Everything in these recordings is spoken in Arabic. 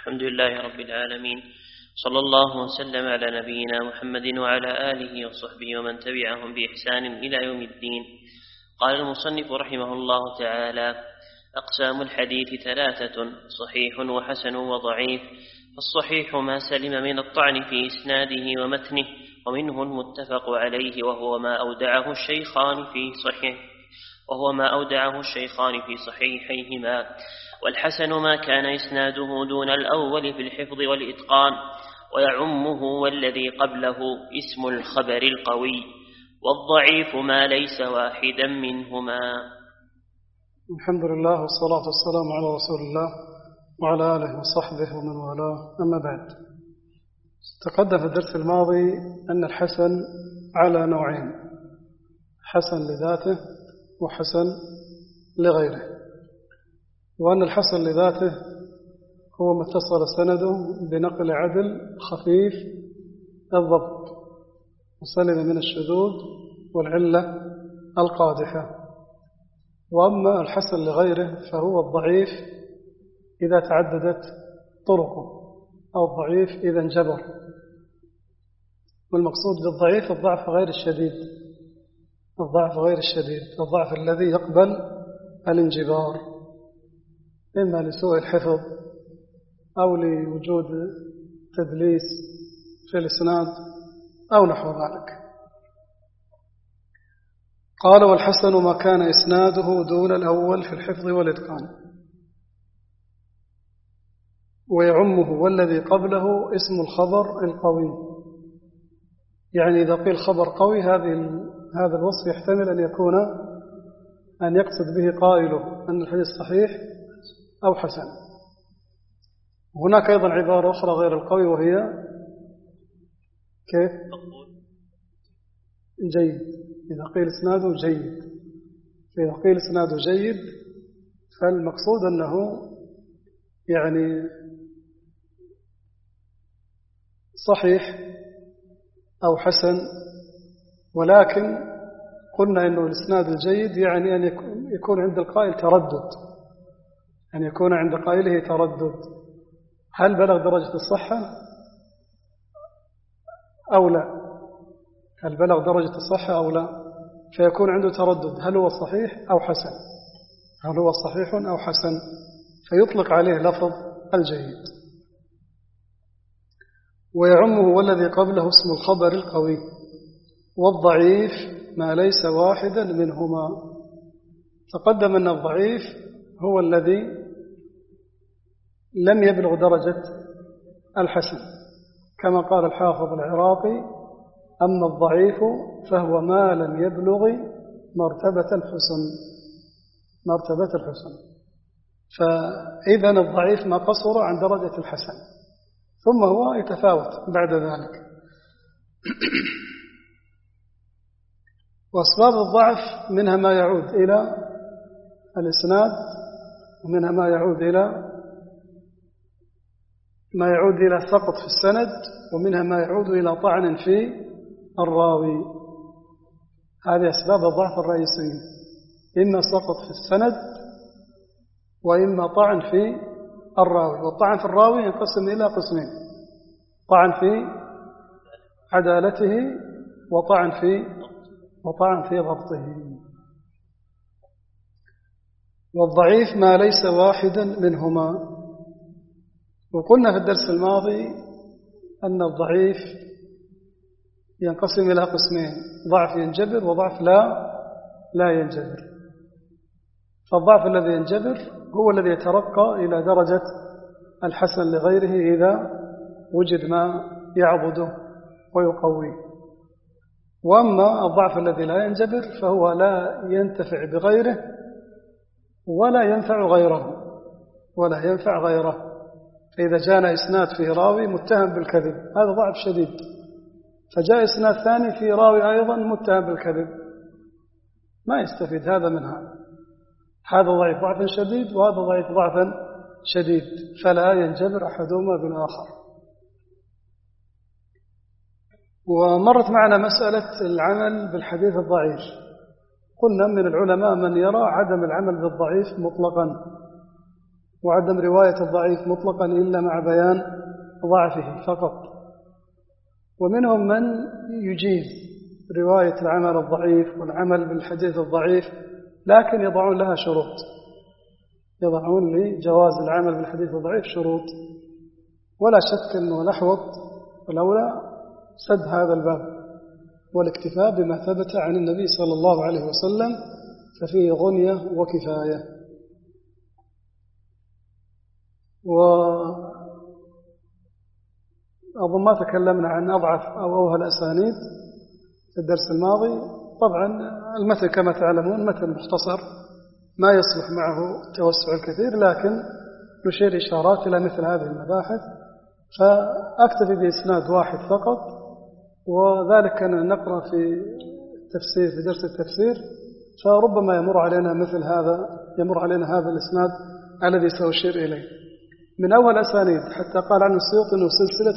الحمد لله رب العالمين، صلى الله وسلم على نبينا محمد وعلى آله وصحبه ومن تبعهم بإحسان إلى يوم الدين. قال المصنف رحمه الله تعالى: أقسام الحديث ثلاثة: صحيح وحسن وضعيف. الصحيح ما سلم من الطعن في إسناده ومتنه، ومنه المتفق عليه وهو ما أودعه الشيخان في صحيحيهما. والحسن ما كان إسناده دون الأول في الحفظ والإتقان، ويعمه والذي قبله اسم الخبر القوي. والضعيف ما ليس واحدا منهما. الحمد لله والصلاة والسلام على رسول الله وعلى آله وصحبه ومن والاه، أما بعد. تقدم في الدرس الماضي أن الحسن على نوعين: حسن لذاته وحسن لغيره، وأن الحسن لذاته هو ما اتصل سنده بنقل عدل خفيف الضبط وسلم من الشذوذ والعلة القادحة. وأما الحسن لغيره فهو الضعيف إذا تعددت طرقه، أو الضعيف إذا انجبر. والمقصود بالضعيف الضعف غير الشديد، الضعف الذي يقبل الانجبار، إما لسوء الحفظ أو لوجود تدليس في الإسناد أو نحو ذلك. قال: والحسن ما كان إسناده دون الأول في الحفظ والإتقان، ويعمه والذي قبله اسم الخبر القوي. يعني إذا قيل خبر قوي، هذا الوصف يحتمل أن يقصد به قائله أن الحديث صحيح أو حسن. هناك أيضا عبارة أخرى غير القوي، وهي كيف؟ جيد. إذا قيل إسناده جيد، فإذا قيل إسناده جيد فالمقصود أنه يعني صحيح أو حسن، ولكن قلنا أنه الإسناد الجيد يعني أن يكون عند القائل تردد، أن يكون عند قائله تردد، هل بلغ درجة الصحة أو لا، هل بلغ درجة الصحة أو لا، فيكون عنده تردد، هل هو صحيح أو حسن، هل هو صحيح أو حسن، فيطلق عليه لفظ الجيد. ويعمه والذي قبله اسم الخبر القوي. والضعيف ما ليس واحدا منهما. تقدم أن الضعيف هو الذي لم يبلغ درجة الحسن، كما قال الحافظ العراقي: أما الضعيف فهو ما لم يبلغ مرتبة الحسن. فإذا الضعيف ما قصر عن درجة الحسن، ثم هو يتفاوت بعد ذلك. وأسباب الضعف منها ما يعود إلى الإسناد، ومنها ما يعود إلى سقط في السند، ومنها ما يعود إلى طعن في الراوي. هذه أسباب الضعف الرئيسية: إما سقط في السند، وإما طعن في الراوي. والطعن في الراوي ينقسم إلى قسمين: طعن في عدالته، وطعن في ضبطه. والضعيف ما ليس واحدا منهما. وقلنا في الدرس الماضي أن الضعيف ينقسم إلى قسمين: ضعف ينجبر وضعف لا ينجبر. فالضعف الذي ينجبر هو الذي يترقى إلى درجة الحسن لغيره إذا وجد ما يعضده ويقويه. وأما الضعف الذي لا ينجبر فهو لا ينتفع بغيره ولا ينفع غيره. فإذا جاءنا إسناد فيه راوي متهم بالكذب، هذا ضعف شديد، فجاء إسناد ثاني فيه راوي أيضا متهم بالكذب، ما يستفيد هذا من هذا ضعيف ضعفا شديد، وهذا ضعيف ضعفا شديد، فلا ينجبر أحدهما بالآخر. ومرت معنا مسألة العمل بالحديث الضعيف. قلنا من العلماء من يرى عدم العمل بالضعيف مطلقا، وعدم رواية الضعيف مطلقا إلا مع بيان ضعفه فقط. ومنهم من يجيز رواية العمل الضعيف والعمل بالحديث الضعيف، لكن يضعون لها شروط، يضعون لجواز العمل بالحديث الضعيف شروط. ولا شك أنه الأحوط والأولى سد هذا الباب والاكتفاء بما ثبت عن النبي صلى الله عليه وسلم، ففيه غنية وكفاية. وأظن ما تكلمنا عن أضعف أو أوهى الأسانيد في الدرس الماضي. طبعا المتن كما تعلمون متن مختصر ما يصلح معه التوسع الكثير، لكن نشير إشارات إلى مثل هذه المباحث، فأكتفي بإسناد واحد فقط، وذلك كان نقرأ في التفسير في درس التفسير، فربما يمر علينا هذا الإسناد الذي سأشير إليه. من أول أسانيد حتى قال عنه السيوطي أنه سلسلة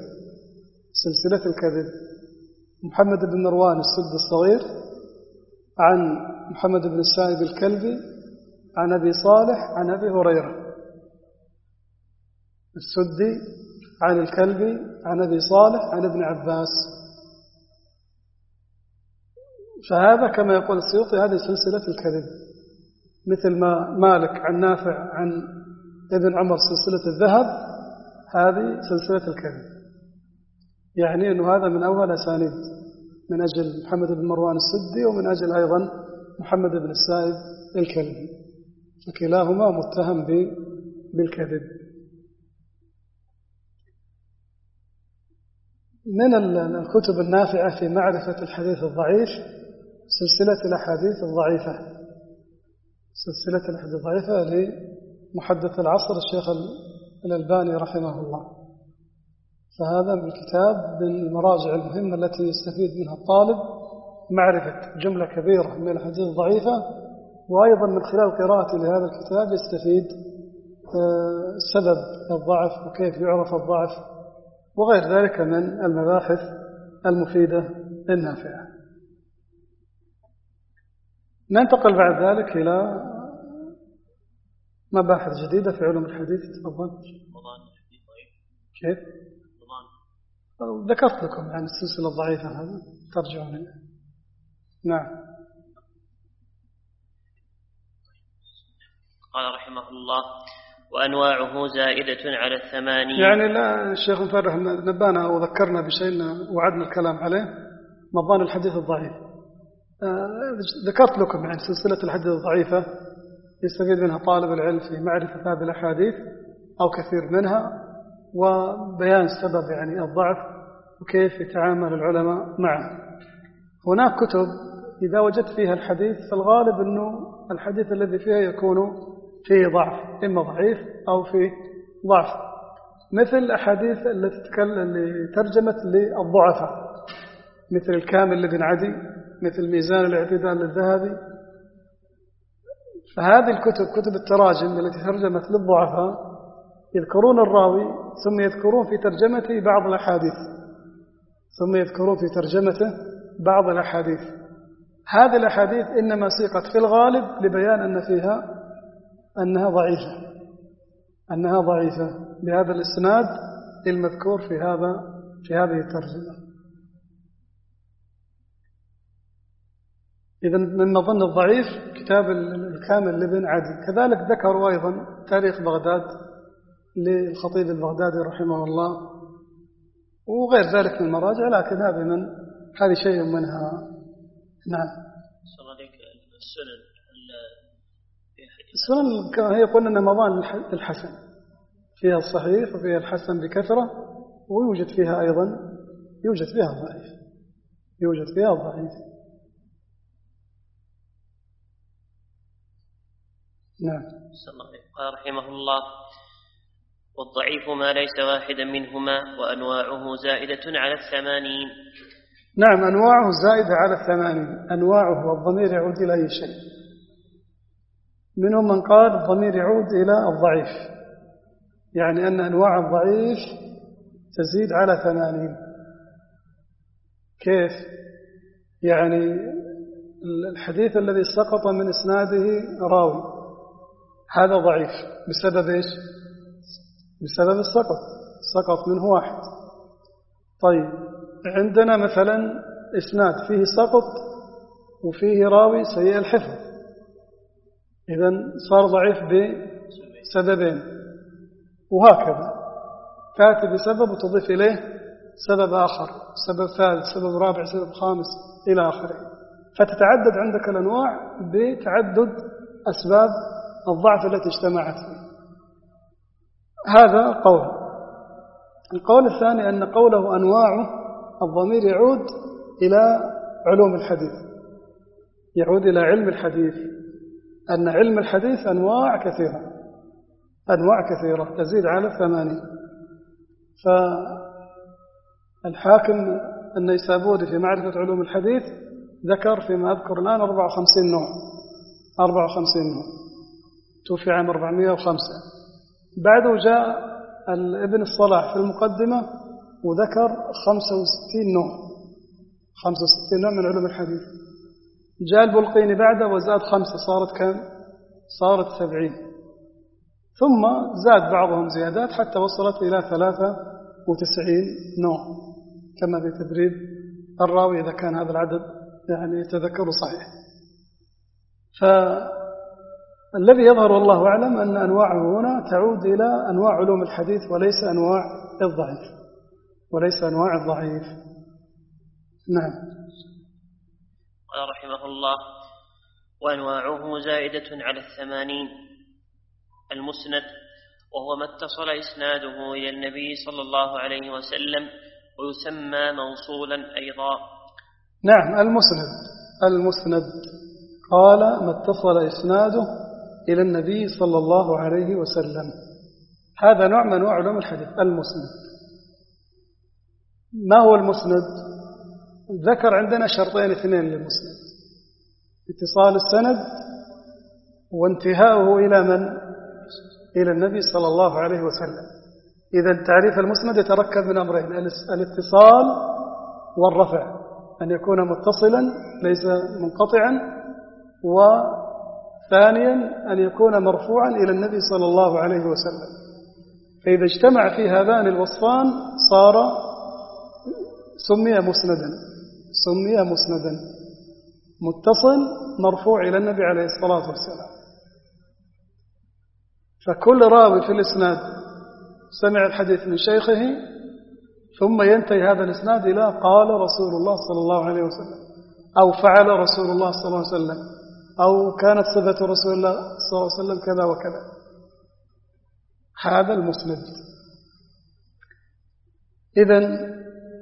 الكذب، محمد بن مروان السدي الصغير عن محمد بن السائب الكلبي عن أبي صالح عن أبي هريرة، السدي عن الكلبي عن أبي صالح عن ابن عباس. فهذا كما يقول السيوطي هذه سلسلة الكذب، مثل ما مالك عن نافع عن ابن عمر سلسلة الذهب، هذه سلسلة الكذب. يعني أنه هذا من أول أسانيد من أجل محمد بن مروان السدي، ومن أجل أيضا محمد بن السائب الكلبي، فكلاهما متهم بالكذب. من الكتب النافعة في معرفة الحديث الضعيف سلسلة الأحاديث الضعيفة لمحدث العصر الشيخ الألباني رحمه الله. فهذا من كتاب من المراجع المهمة التي يستفيد منها الطالب معرفة جملة كبيرة من الحديث الضعيفة، وأيضا من خلال قراءته لهذا الكتاب يستفيد سبب الضعف وكيف يعرف الضعف وغير ذلك من المباحث المفيدة النافعة. ننتقل بعد ذلك إلى مباحث جديدة في علوم الحديث. تفضل. كيف؟ ذكرت لكم عن السلسلة الضعيفة، هذا ترجعون إليه. نعم. قال رحمه الله: وأنواعه زائدة على 80. يعني لا الشيخ مفرح نبانا وذكرنا بشيء وعدنا الكلام عليه، مضان الحديث الضعيف. ذكرت لكم عن سلسلة الحديث الضعيفة يستفيد منها طالب العلم في معرفة هذه الأحاديث أو كثير منها، وبيان سبب يعني الضعف وكيف يتعامل العلماء معه. هناك كتب إذا وجدت فيها الحديث فالغالب أنه الحديث الذي فيها يكون فيه ضعف، إما ضعيف أو فيه ضعف، مثل الأحاديث اللي ترجمت للضعفاء، مثل الكامل لابن عدي، مثل ميزان الاعتدال للذهبي. فهذه الكتب كتب التراجم التي ترجمت للضعفاء يذكرون الراوي ثم يذكرون في ترجمته بعض الأحاديث. هذه الأحاديث إنما سيقت في الغالب لبيان أن فيها أنها ضعيفة بهذا الإسناد المذكور في هذه الترجمة. إذن من مظن الضعيف كتاب الكامل لابن عدي. كذلك ذكروا أيضا تاريخ بغداد للخطيب البغدادي رحمه الله وغير ذلك من المراجع، لكن هذه شيء منها. نعم. السنن هي قلنا أن مظان الحسن فيها الصحيح وفيها الحسن بكثرة، ويوجد فيها أيضا الضعيف. نعم. قال رحمه الله: والضعيف ما ليس واحدا منهما، وأنواعه زائدة على 80. نعم، أنواعه زائدة على 80. أنواعه والضمير يعود إلى أي شيء. منهم من قال الضمير يعود إلى الضعيف، يعني أن أنواع الضعيف تزيد على 80. كيف؟ يعني الحديث الذي سقط من إسناده راوي، هذا ضعيف بسبب إيش؟ بسبب السقط، سقط منه واحد. طيب عندنا مثلا إسناد فيه سقط وفيه راوي سيء الحفظ، إذن صار ضعيف بسببين، وهكذا تأتي بسبب وتضيف إليه سبب آخر، سبب ثالث، سبب رابع، سبب خامس إلى آخره، فتتعدد عندك الأنواع بتعدد أسباب الضعف التي اجتمعت فيه. هذا قول. القول الثاني أن قوله أنواعه الضمير يعود إلى علوم الحديث، يعود إلى علم الحديث، أن علم الحديث أنواع كثيرة، أنواع كثيرة تزيد على 80. فالحاكم النيسابوري في معرفة علوم الحديث ذكر فيما أذكر الآن 54 نوع، 54 نوع، توفي عام 405. بعده جاء ابن الصلاح في المقدمة وذكر 65 نوع، 65 نوع من علوم الحديث. جاء البلقيني بعده وزاد 5، صارت كم؟ صارت 70. ثم زاد بعضهم زيادات حتى وصلت إلى 93 نوع، كما في تدريب الراوي إذا كان هذا العدد يعني يتذكر صحيح. فالذي يظهر والله أعلم أن أنواعه هنا تعود إلى أنواع علوم الحديث وليس أنواع الضعيف، وليس أنواع الضعيف. نعم. قال رحمه الله: وأنواعه زائدة على 80. المسند، وهو ما اتصل إسناده إلى النبي صلى الله عليه وسلم، ويسمى موصولا أيضا. نعم، المسند قال ما اتصل إسناده إلى النبي صلى الله عليه وسلم، هذا نوع من أنواع علوم الحديث. المسند ما هو المسند؟ ذكر عندنا شرطين اثنين للمسند: اتصال السند وانتهاؤه إلى من؟ إلى النبي صلى الله عليه وسلم. إذا تعريف المسند يتركب من أمرين: الاتصال والرفع، أن يكون متصلا ليس منقطعا، وثانيا أن يكون مرفوعا إلى النبي صلى الله عليه وسلم. فإذا اجتمع في هذان الوصفان صار سمي مسندا، متصل مرفوع إلى النبي عليه الصلاة والسلام. فكل راوي في الإسناد سمع الحديث من شيخه، ثم ينتهي هذا الإسناد إلى قال رسول الله صلى الله عليه وسلم، أو فعل رسول الله صلى الله عليه وسلم، أو كانت صفة رسول الله صلى الله عليه وسلم كذا وكذا. هذا المسند. إذن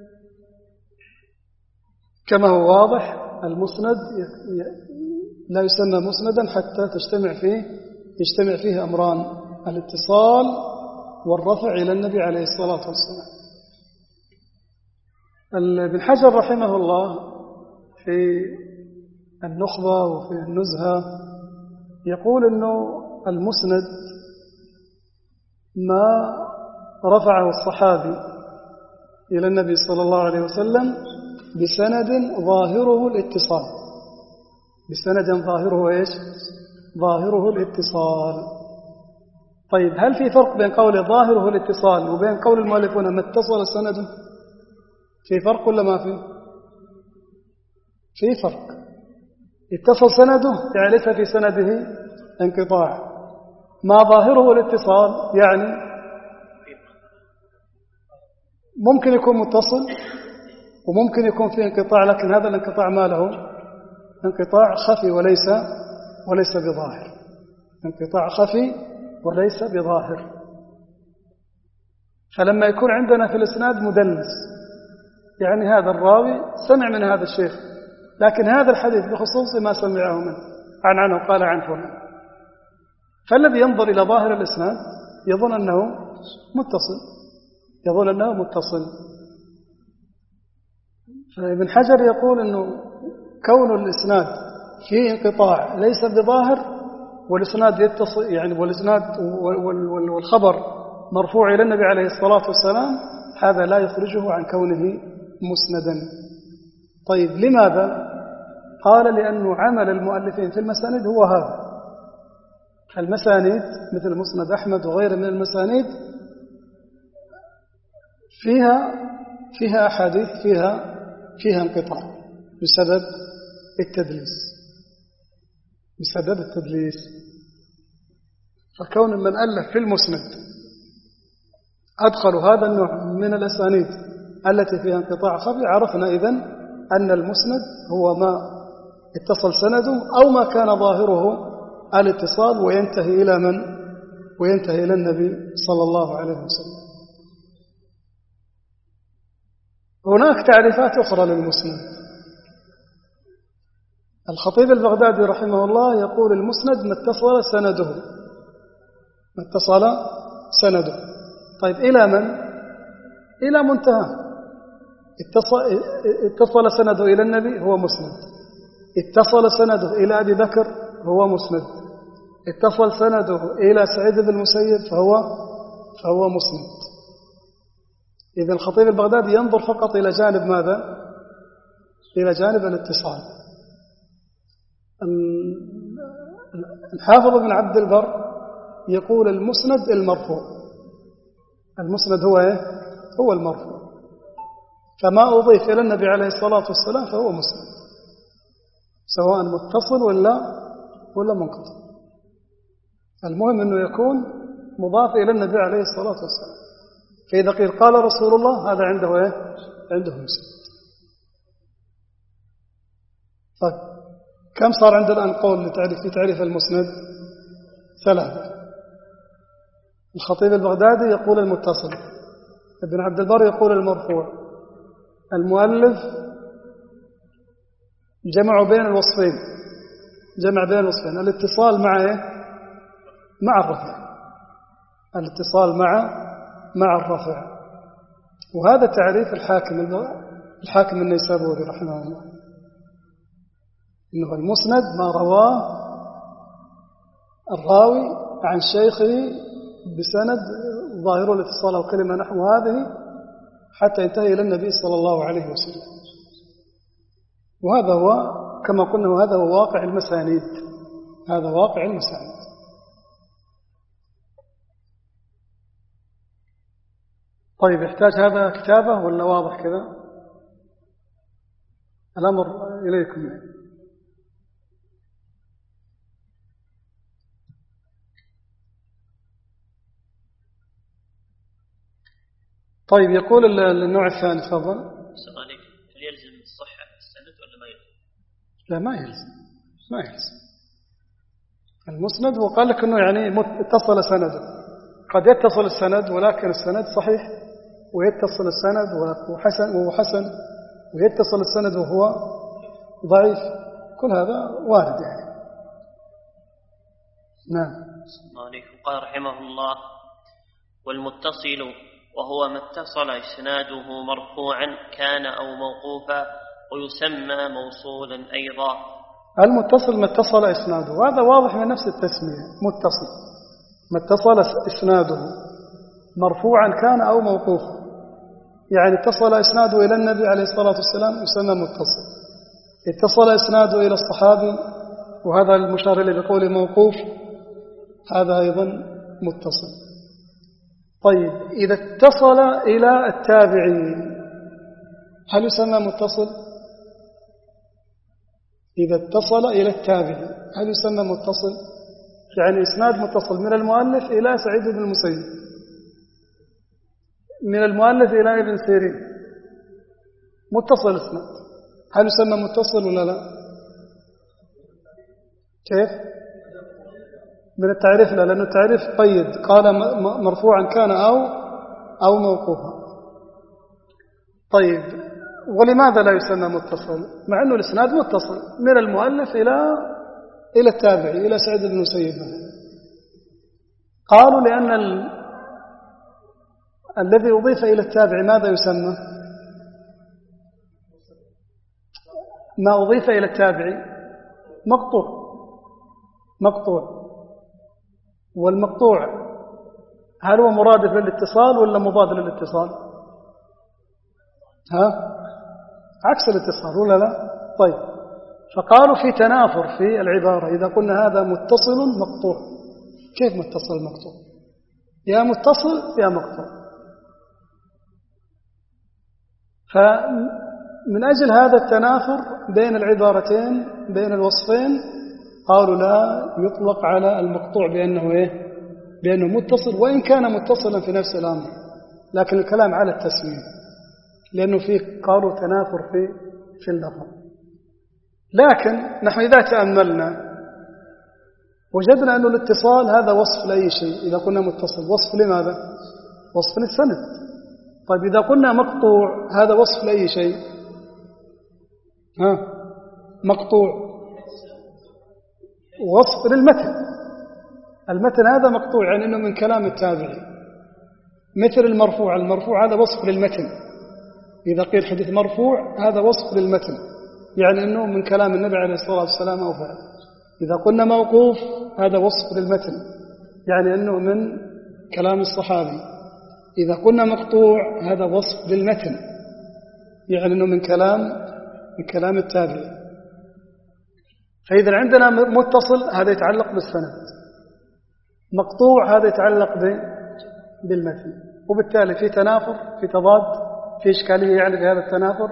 كما هو واضح المسند لا يسمى مسندا حتى يجتمع فيه أمران: الاتصال والرفع إلى النبي عليه الصلاة والسلام. ابن حجر رحمه الله في النخبة وفي النزهة يقول أنه المسند ما رفعه الصحابي إلى النبي صلى الله عليه وسلم بسند ظاهره الاتصال، بسند ظاهره إيش؟ ظاهره الاتصال. طيب هل في فرق بين قول ظاهره الاتصال وبين قول المؤلفون ما اتصل سنده؟ في فرق ولا ما في؟ في فرق. اتصل سنده يعني ليس في سنده انقطاع. ما ظاهره الاتصال يعني ممكن يكون متصل وممكن يكون فيه انقطاع، لكن هذا الانقطاع ما له؟ انقطاع خفي وليس بظاهر، انقطاع خفي وليس بظاهر. فلما يكون عندنا في الإسناد مدلس، يعني هذا الراوي سمع من هذا الشيخ لكن هذا الحديث بخصوص ما سمعه منه عنه قال عن فلان، فالذي ينظر إلى ظاهر الإسناد يظن أنه متصل. فابن حجر يقول أنه كون الإسناد فيه انقطاع ليس بظاهر والإسناد يتصل، يعني والإسناد والخبر مرفوع إلى النبي عليه الصلاة والسلام، هذا لا يخرجه عن كونه مسندا. طيب لماذا؟ قال لأنه عمل المؤلفين في المساند هو هذا، المسانيد مثل مسند أحمد وغيره من المسانيد فيها أحاديث فيها انقطاع بسبب التدليس. فكون من ألف في المسند أدخلوا هذا النوع من الأسانيد التي فيها انقطاع خفي، عرفنا إذن أن المسند هو ما اتصل سنده أو ما كان ظاهره الاتصال وينتهي إلى من؟ وينتهي إلى النبي صلى الله عليه وسلم. هناك تعريفات أخرى للمسند. الخطيب البغدادي رحمه الله يقول المسند ما اتصل سنده. طيب إلى من؟ إلى منتهى. اتصل سنده إلى النبي هو مسند، اتصل سنده إلى أبي بكر هو مسند، اتصل سنده إلى سعيد بن المسيب فهو مسند. إذا الخطيب البغدادي ينظر فقط إلى جانب ماذا؟ إلى جانب الاتصال. الحافظ بن عبد البر يقول المسند المرفوع. المسند هو إيه؟ هو المرفوع. فما أضيف إلى النبي عليه الصلاة والسلام فهو مسند، سواء متصل ولا منقطع. المهم أنه يكون مضاف إلى النبي عليه الصلاة والسلام. فإذا قيل قال رسول الله هذا عنده إيه؟ عنده مسند. طيب كم صار عندنا الآن قول في تعريف المسند؟ 3. الخطيب البغدادي يقول المتصل، ابن عبد البر يقول المرفوع، المؤلف جمع بين الوصفين، الاتصال مع الرفع، الاتصال مع الرفع. وهذا تعريف الحاكم النيسابوري رحمه الله، إنه المسند ما رواه الراوي عن شيخه بسند ظاهر الاتصال أو كلمة نحو هذه حتى ينتهي إلى النبي صلى الله عليه وسلم. وهذا هو كما قلنا، هذا هو واقع المسانيد، هذا واقع المسانيد. طيب يحتاج هذا كتابة ولا واضح كذا؟ الأمر إليكم. طيب يقول النوع الثاني، تفضل. هل يلزم الصحة السند ولا ما يلزم؟ لا ما يلزم. المسند هو قال لك انه يعني اتصل سنده، قد يتصل السند ولكن السند صحيح، ويتصل السند وهو حسن، ويتصل السند وهو ضعيف. كل هذا وارد يعني. نعم. قال رحمه الله: والمتصل وهو ما اتصل إسناده مرفوعا كان أو موقوفا، ويسمى موصولا أيضا. المتصل ما اتصل إسناده، وهذا واضح من نفس التسمية. متصل ما اتصل إسناده مرفوعا كان أو موقوفا، يعني اتصل إسناده إلى النبي عليه الصلاة والسلام يسمى متصل، اتصل إسناده إلى الصحابي وهذا المشار إليه بقوله موقوف، هذا أيضا متصل. طيب إذا اتصل إلى التابعين هل يسمى متصل؟ إذا اتصل إلى التابعين هل يسمى متصل؟ يعني إسناد متصل من المؤلف إلى سعيد بن المسيب، من المؤلف إلى ابن سيرين، متصل إسناد، هل يسمى متصل ولا لا؟ كيف؟ من التعريف لا، لأنه التعريف قيد، قال مرفوعا كان أو موقوفا. طيب ولماذا لا يسمى متصل مع أنه الإسناد متصل من المؤلف إلى التابعي إلى سعيد بن المسيب؟ قالوا لأن الذي أضيف إلى التابع ماذا يسمى؟ ما أضيف إلى التابع مقطوع، والمقطوع هل هو مرادف للاتصال ولا مضاد للاتصال؟ عكس الاتصال ولا لا؟ طيب فقالوا في تنافر في العبارة، إذا قلنا هذا متصل مقطوع كيف متصل المقطوع؟ يا متصل يا مقطوع. فمن أجل هذا التنافر بين العبارتين بين الوصفين قالوا لا يطلق على المقطوع بأنه بأنه متصل، وإن كان متصلا في نفس الأمر، لكن الكلام على التسمية لأنه فيه قالوا تنافر في اللفظ. لكن نحن إذا تأملنا وجدنا أن الاتصال هذا وصف لأي شيء. إذا قلنا متصل وصف لماذا؟ وصف للسند. طيب إذا قلنا مقطوع هذا وصف لأي شيء؟ مقطوع وصف للمتن. المتن هذا مقطوع يعني أنه من كلام التابعي. مثل المرفوع هذا وصف للمتن. إذا قيل حديث مرفوع هذا وصف للمتن، يعني أنه من كلام النبي عليه الصلاة والسلام أو فعل. إذا قلنا موقوف هذا وصف للمتن، يعني أنه من كلام الصحابي. إذا قلنا مقطوع هذا وصف للمتن، يعني أنه من كلام التابعي. فإذا عندنا متصل هذا يتعلق بالسند، مقطوع هذا يتعلق بالمتن، وبالتالي في تنافر، في تضاد، في إشكالية يعني في هذا التنافر؟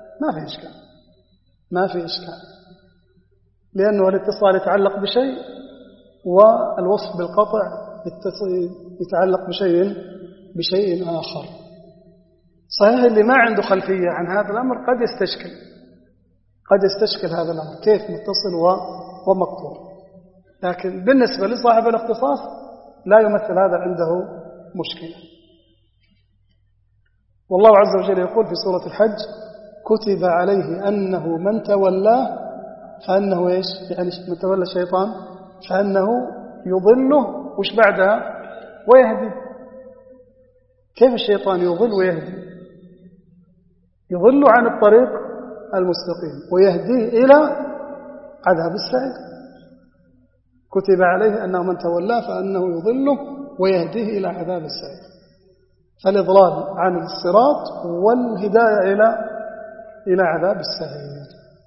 ما في إشكال، لأنه الاتصال يتعلق بشيء والوصف بالقطع يتعلق بشيء آخر. صحيح اللي ما عنده خلفية عن هذا الأمر قد يستشكل هذا الأمر، كيف متصل ومقطوع. لكن بالنسبة لصاحب الاختصاص لا يمثل هذا عنده مشكلة. والله عز وجل يقول في سورة الحج: كتب عليه أنه من تولاه فأنه يعني من تولى الشيطان فأنه يضله وش بعدها ويهدي. كيف الشيطان يضل ويهدي؟ يضل عن الطريق المستقيم ويهديه إلى عذاب السعير. كتب عليه أنه من تولاه فأنه يضله ويهديه إلى عذاب السعير. فالإضلال عن الصراط والهداية إلى عذاب السعير.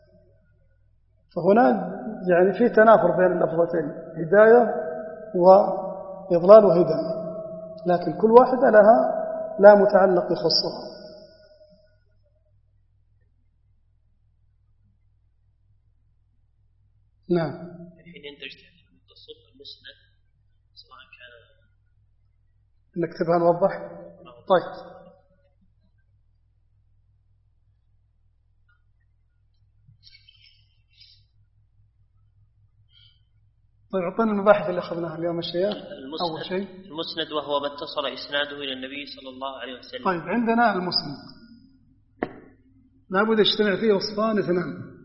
فهنا يعني في تنافر بين اللفظتين، هداية وإضلال وهداية، لكن كل واحدة لا متعلق يخصها. نعم. الحين يندرج تحت المتصل المسند سواء كان نكتبها نوضح. طيب اعطينا المباحث اللي أخذناها اليوم. الشيء أول شيء المسند وهو ما اتصل إسناده إلى النبي صلى الله عليه وسلم. طيب عندنا المسند لابد يجتمع فيه وصفان اثنان: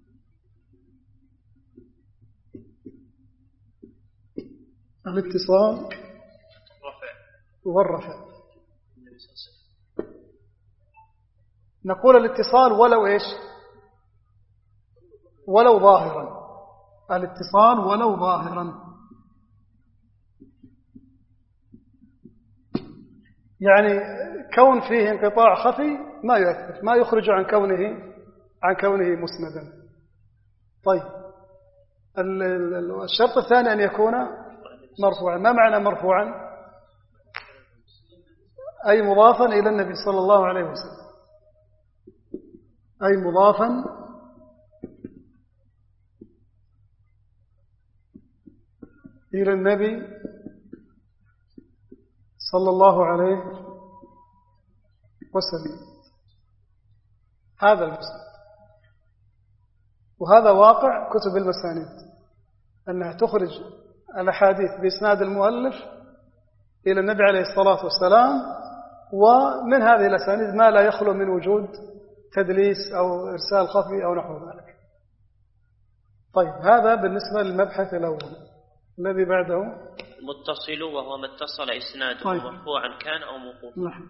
الاتصال والرفع. نقول الاتصال ولو ظاهرا. الاتصال ولو ظاهرا يعني كون فيه انقطاع خفي ما يؤثر، ما يخرج عن كونه مسندا. طيب الشرط الثاني أن يكون مرفوعا. ما معنى مرفوعا؟ أي مضافا إلى النبي صلى الله عليه وسلم، أي مضافا إلى النبي صلى الله عليه وسلم. هذا المسند، وهذا واقع كتب المسانيد أنها تخرج الأحاديث بإسناد المؤلف إلى النبي عليه الصلاة والسلام، ومن هذه الأسانيد ما لا يخلو من وجود تدليس أو إرسال خفي أو نحو ذلك. طيب هذا بالنسبة للمبحث الأول. الذي بعده متصل وهو ما اتصل إسناده طيب. مرفوعا كان أو موقوفا. نعم.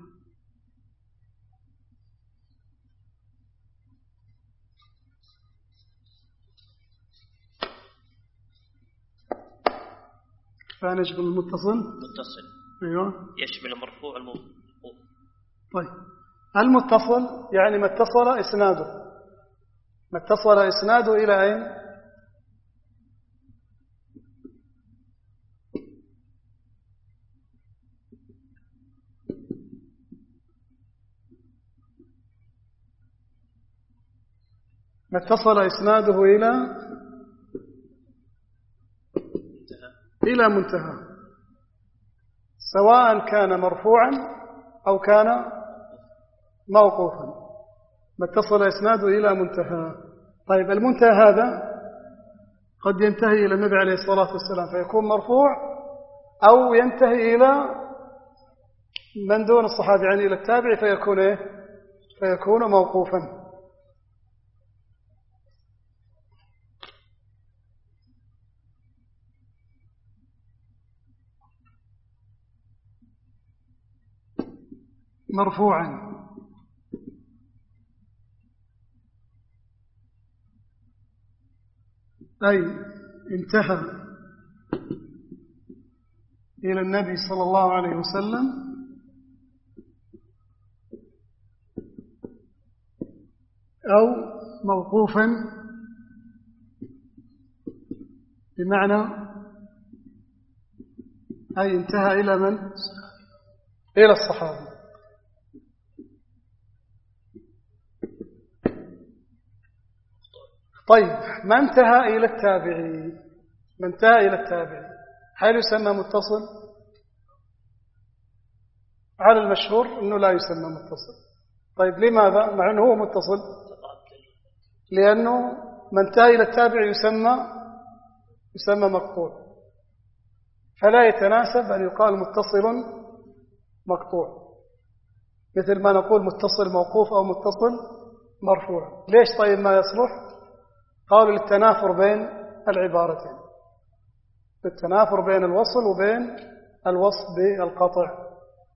فنشمل المتصل. أيوة. يشمل المرفوع والموقوف. طيب المتصل يعني ما اتصل إسناده إلى أين؟ ما اتصل إسناده إلى منتهى، سواء كان مرفوعا أو كان موقوفا. ما اتصل إسناده إلى منتهى. طيب المنتهى هذا قد ينتهي إلى النبي عليه الصلاة والسلام فيكون مرفوع، أو ينتهي إلى من دون الصحابي يعني إلى التابع فيكون موقوفا. مرفوعا أي انتهى إلى النبي صلى الله عليه وسلم أو موقوفا بمعنى أي انتهى إلى من؟ إلى الصحابة. طيب ما انتهى إلى التابعي، ما انتهى إلى التابعي هل يسمى متصل؟ على المشهور أنه لا يسمى متصل. طيب لماذا؟ مع أنه هو متصل، لأنه ما انتهى إلى التابعي يسمى مقطوع، فلا يتناسب أن يقال متصل مقطوع، مثل ما نقول متصل موقوف أو متصل مرفوع. ليش طيب ما يصلح؟ قالوا للتنافر بين العبارتين، للتنافر بين الوصل وبين الوصف بالقطع.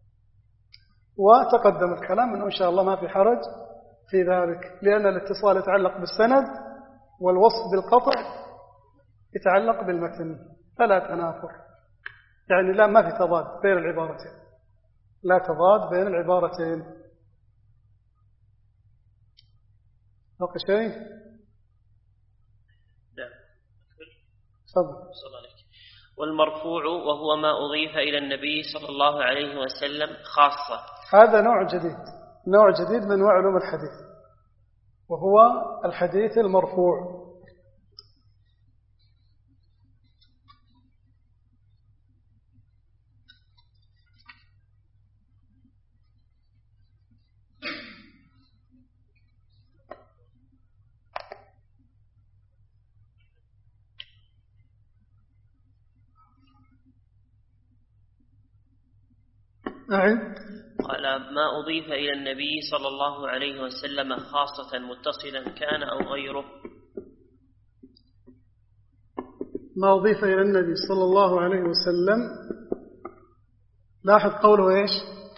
وتقدم الكلام أنه إن شاء الله ما في حرج في ذلك، لأن الاتصال يتعلق بالسند والوصف بالقطع يتعلق بالمتن، فلا تنافر، يعني لا ما في تضاد بين العبارتين، لا تضاد بين العبارتين. باقي شيء؟ والمرفوع وهو ما أضيف إلى النبي صلى الله عليه وسلم خاصة. هذا نوع جديد من أنواع علوم الحديث، وهو الحديث المرفوع. قال ما أضيف إلى النبي صلى الله عليه وسلم خاصة متصلا كان أو غيره. ما أضيف إلى النبي صلى الله عليه وسلم، لاحظ قوله إيش؟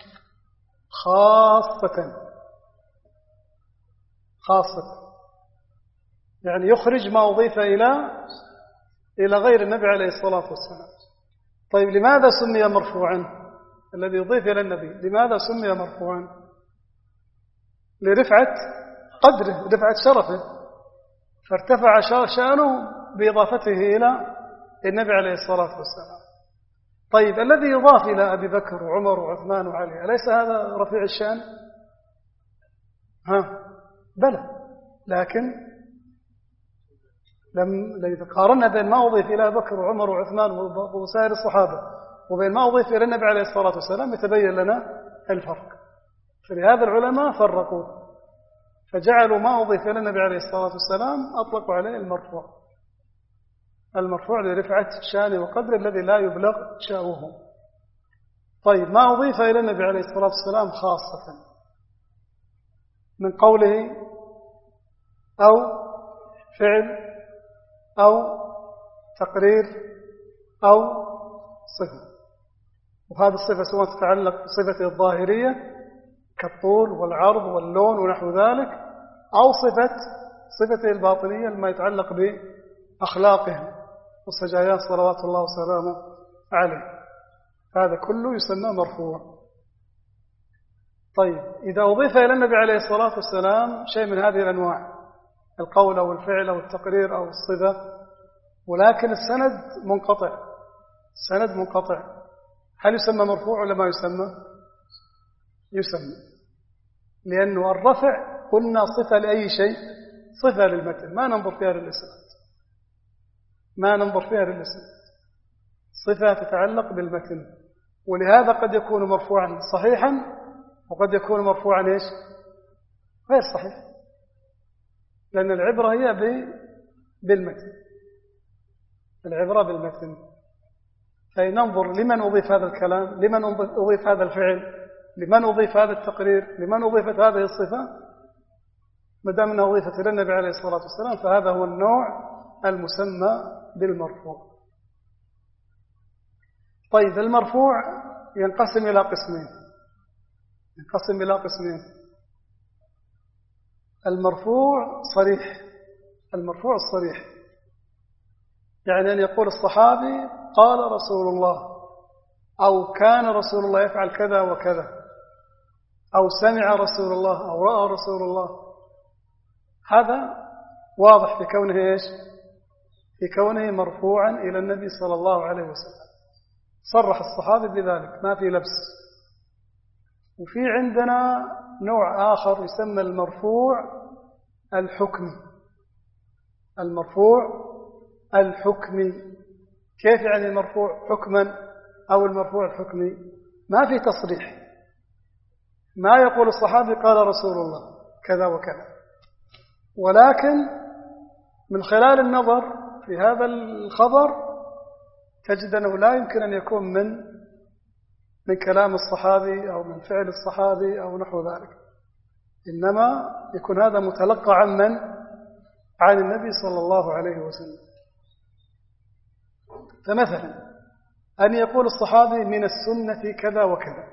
خاصة، يعني يخرج ما أضيف إلى غير النبي عليه الصلاة والسلام. طيب لماذا سمي مرفوعا؟ الذي يضيف إلى النبي لماذا سمي مرفوعا؟ لرفعة قدره ورفعة شرفه، فارتفع شأنه بإضافته إلى النبي عليه الصلاة والسلام. طيب الذي يضاف إلى أبي بكر وعمر وعثمان وعلي أليس هذا رفيع الشأن؟ بلى، لكن إذا قارنا بين ما أضيف إلى أبي بكر وعمر وعثمان وسائر الصحابة وبين ما أضيف إلى النبي عليه الصلاة والسلام يتبين لنا الفرق. فلهذا العلماء فرقوا فجعلوا ما أضيف إلى النبي عليه الصلاة والسلام أطلقوا عليه المرفوع لرفعة شأنه وقدر الذي لا يبلغ شأنه. طيب ما أضيف إلى النبي عليه الصلاة والسلام خاصة من قوله أو فعل أو تقرير أو صفة، وهذه الصفة سواء تتعلق بصفته الظاهرية كالطول والعرض واللون ونحو ذلك، أو صفته الباطنية لما يتعلق بأخلاقهم وسجاياه صلوات الله وسلامه عليه، هذا كله يسمى مرفوع. طيب إذا أضيف إلى النبي عليه الصلاة والسلام شيء من هذه الأنواع، القول أو الفعل أو التقرير أو الصفة، ولكن السند منقطع، هل يسمى مرفوع ولا ما يسمى؟ يسمى، لأنه الرفع قلنا صفة لأي شيء؟ صفة للمتن ما ننظر فيها للإسناد، ما ننظر فيها للإسناد، صفة تتعلق بالمتن. ولهذا قد يكون مرفوعا صحيحا وقد يكون مرفوعا إيش؟ غير صحيح، لأن العبرة هي بالمتن، العبرة بالمتن. فننظر لمن أضيف هذا الكلام، لمن أضيف هذا الفعل، لمن أضيف هذا التقرير، لمن أضيفت هذه الصفة. ما دام أنها أضيفت إلى النبي عليه الصلاة والسلام فهذا هو النوع المسمى بالمرفوع. طيب المرفوع ينقسم إلى قسمين، ينقسم إلى قسمين: المرفوع صريح، المرفوع الصريح يعني أن يقول الصحابي قال رسول الله، أو كان رسول الله يفعل كذا وكذا، أو سمع رسول الله، أو رأى رسول الله. هذا واضح في كونه إيش؟ في كونه مرفوعا إلى النبي صلى الله عليه وسلم، صرح الصحابي بذلك، ما في لبس. وفي عندنا نوع آخر يسمى المرفوع الحكمي، المرفوع الحكمي. كيف يعني المرفوع حكما أو المرفوع الحكمي؟ ما في تصريح، ما يقول الصحابي قال رسول الله كذا وكذا، ولكن من خلال النظر في هذا الخبر تجد أنه لا يمكن أن يكون من كلام الصحابي أو من فعل الصحابي أو نحو ذلك، إنما يكون هذا متلقى عن من؟ عن النبي صلى الله عليه وسلم. فمثلا أن يقول الصحابي من السنة كذا وكذا،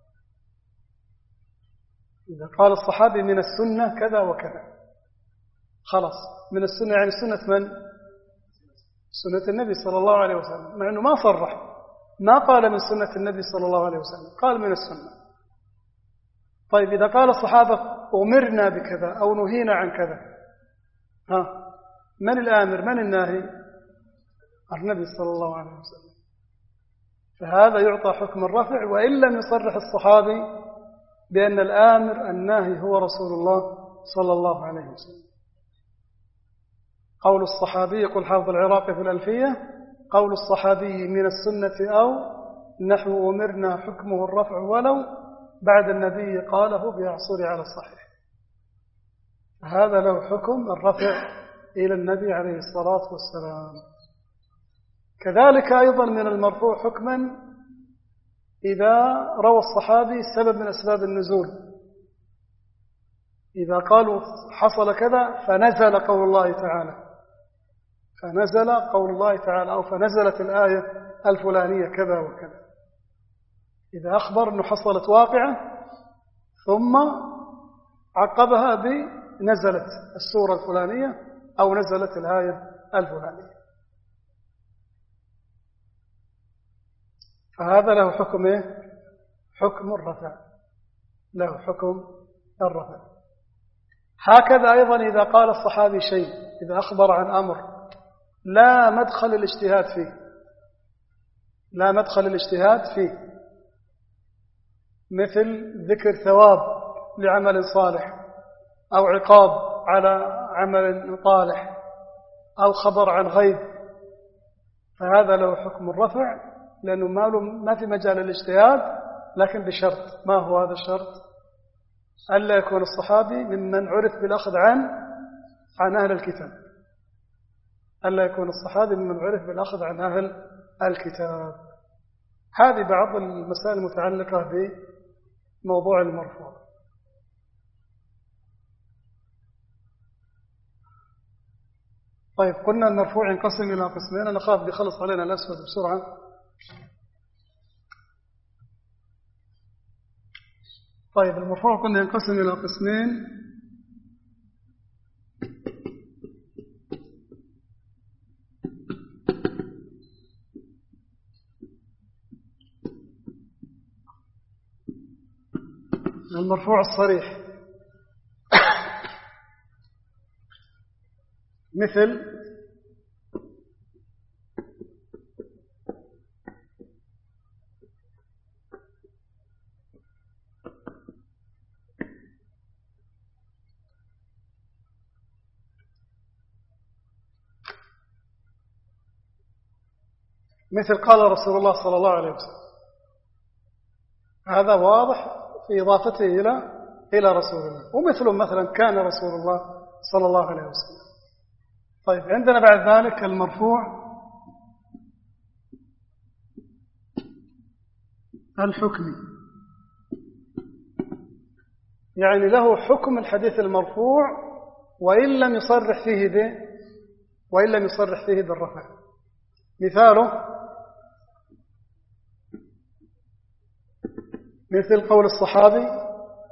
إذا قال الصحابي من السنة كذا وكذا خلاص، من السنة يعني سنة من؟ سنة النبي صلى الله عليه وسلم، مع أنه ما صرح، ما قال من سنة النبي صلى الله عليه وسلم، قال من السنة. طيب إذا قال الصحابة أمرنا بكذا أو نهينا عن كذا، من الآمر من الناهي؟ النبي صلى الله عليه وسلم. فهذا يعطى حكم الرفع وإن لم يصرح الصحابي بأن الآمر الناهي هو رسول الله صلى الله عليه وسلم. قول الصحابي، يقول حافظ العراقي في الألفية: قول الصحابي من السنة أو نحو أمرنا حكمه الرفع ولو بعد النبي قاله بيعصر على الصحيح. هذا له حكم الرفع إلى النبي عليه الصلاة والسلام. كذلك أيضا من المرفوع حكما إذا روى الصحابي سبب من أسباب النزول، إذا قالوا حصل كذا فنزل قول الله تعالى، فنزل قول الله تعالى، أو فنزلت الآية الفلانية كذا وكذا. إذا أخبر أنه حصلت واقعة ثم عقبها بنزلت السورة الفلانية أو نزلت الآية الفلانية، فهذا له حكم إيه؟ حكم الرفع، له حكم الرفع. هكذا أيضا إذا قال الصحابي شيء، إذا أخبر عن أمر لا مدخل الاجتهاد فيه، لا مدخل الاجتهاد فيه، مثل ذكر ثواب لعمل صالح أو عقاب على عمل طالح أو خبر عن غيب، فهذا له حكم الرفع، لأنه ما في مجال الاجتهاد، لكن بشرط. ما هو هذا الشرط؟ ألا يكون الصحابي ممن عرف بالأخذ عن أهل الكتاب، ألا يكون الصحابي ممن عرف بالأخذ عن أهل الكتاب. هذه بعض المسائل المتعلقة بموضوع المرفوع. طيب قلنا المرفوع ينقسم إلى قسمين، أنا خاف بيخلص علينا الأسود بسرعة. طيب المرفوع قلنا ينقسم إلى قسمين: المرفوع الصريح مثل مثل قال رسول الله صلى الله عليه وسلم، هذا واضح في إضافته إلى رسول الله. ومثله مثلا كان رسول الله صلى الله عليه وسلم. طيب عندنا بعد ذلك المرفوع الحكمي، يعني له حكم الحديث المرفوع وإن لم يصرح فيه بالرفع. مثاله مثل قول الصحابي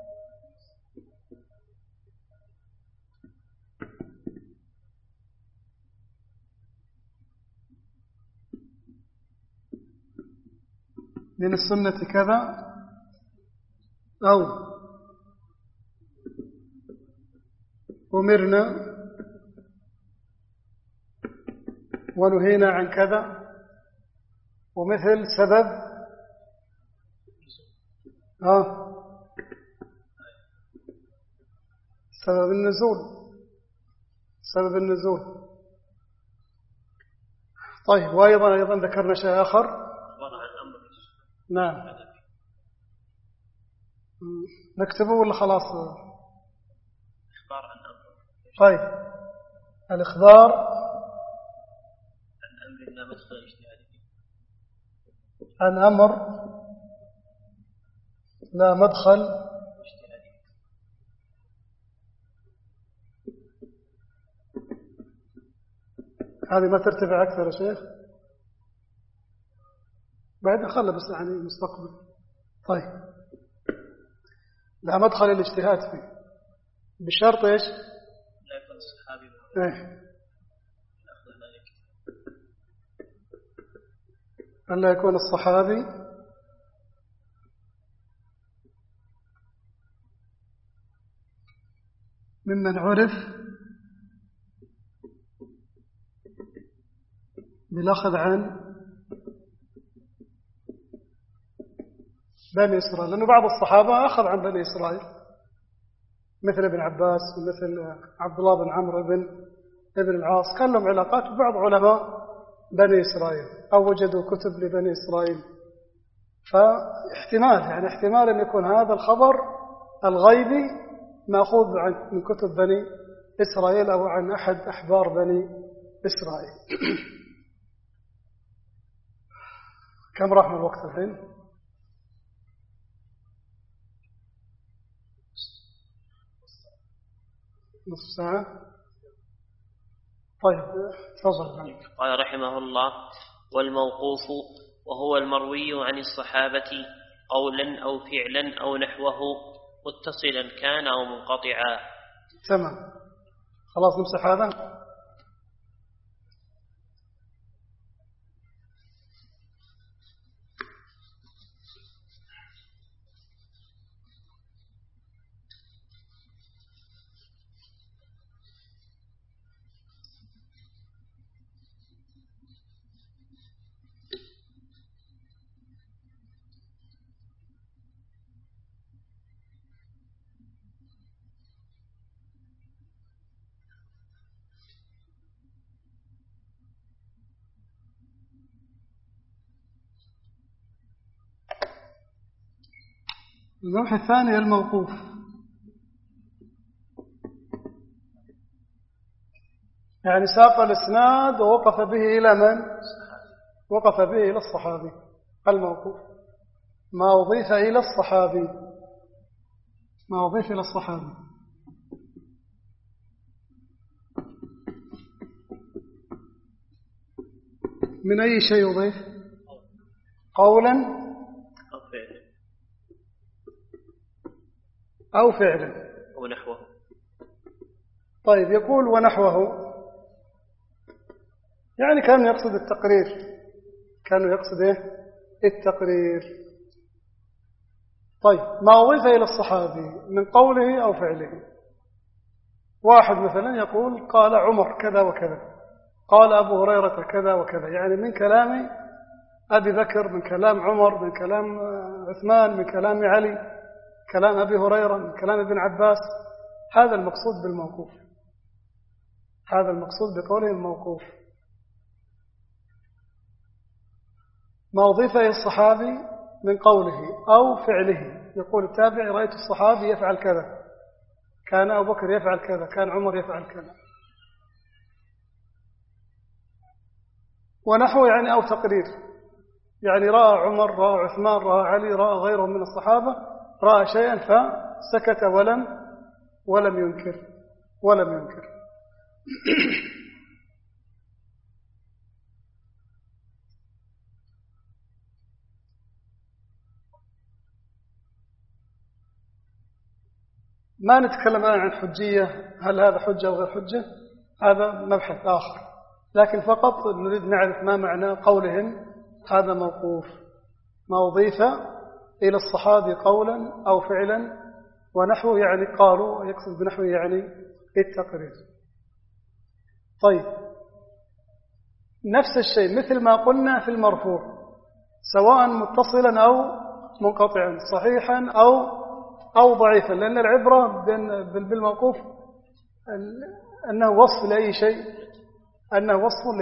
من السنة كذا، أو أمرنا ونهينا عن كذا، ومثل سبب النزول. طيب وأيضا ذكرنا شيء آخر. نعم نكتبه ولا خلاص؟ إخبار عن أمر. طيب الإخبار عن أمر لا مدخل اجتهادي فيه. عن أمر لا مدخل اجتهادي. هذه ما ترتفع أكثر يا شيخ، بعد خلى بس يعني مستقبل. طيب لا مدخل الاجتهاد فيه بشرط ايش؟ لا يكون الصحابي ألا يكون الصحابي ممن عرف بالأخذ عن بني إسرائيل، لأنه بعض الصحابة أخذ عن بني إسرائيل مثل ابن عباس ومثل عبد الله بن عمرو ابن العاص، كان لهم علاقات ببعض علماء بني إسرائيل أو وجدوا كتب لبني إسرائيل. فاحتمال أن يكون هذا الخبر الغيبي مأخوذ من كتب بني إسرائيل أو عن أحد أحبار بني إسرائيل. كم راح من الوقت الحين؟ نصف ساعة. طيب تفضل. قال رحمه الله: والموقوف وهو المروي عن الصحابة قولا أو فعلا أو نحوه متصلا كان أو منقطعا. تمام، خلاص نمسح هذا. النوع الثاني الموقوف، يعني ساق الإسناد ووقف به إلى من؟ وقف به إلى الصحابي. الموقوف ما أضيف إلى الصحابي، ما أضيف إلى الصحابي. من أي شيء يضيف؟ قولا أو فعلا ونحوه. طيب يقول ونحوه، يعني كان يقصد التقرير، كانوا يقصد التقرير. طيب ما أضيف إلى الصحابي من قوله أو فعله، واحد مثلا يقول قال عمر كذا وكذا، قال أبو هريرة كذا وكذا، يعني من كلام أبي بكر، من كلام عمر، من كلام عثمان، من كلام علي، كلام أبي هريرة، من كلام ابن عباس. هذا المقصود بالموقوف، هذا المقصود بقوله الموقوف. ما أضيف إلى الصحابي من قوله أو فعله. يقول التابعي رأيت الصحابي يفعل كذا، كان أبو بكر يفعل كذا، كان عمر يفعل كذا، ونحو يعني أو تقرير، يعني رأى عمر، رأى عثمان، رأى علي، رأى غيرهم من الصحابة، رأى شيئا فسكت ولم ينكر. ما نتكلم الآن عن حجية، هل هذا حجة أو غير حجة، هذا مبحث آخر، لكن فقط نريد نعرف ما معنى قولهم هذا موقوف. ما أضيف إلى الصحابي قولا أو فعلا ونحوه، يعني قالوا يقصد بنحوه يعني التقرير. طيب، نفس الشيء مثل ما قلنا في المرفوع، سواء متصلا أو منقطعا، صحيحا أو ضعيفا، لأن العبرة بالموقوف أنه وصف لأي شيء، أنه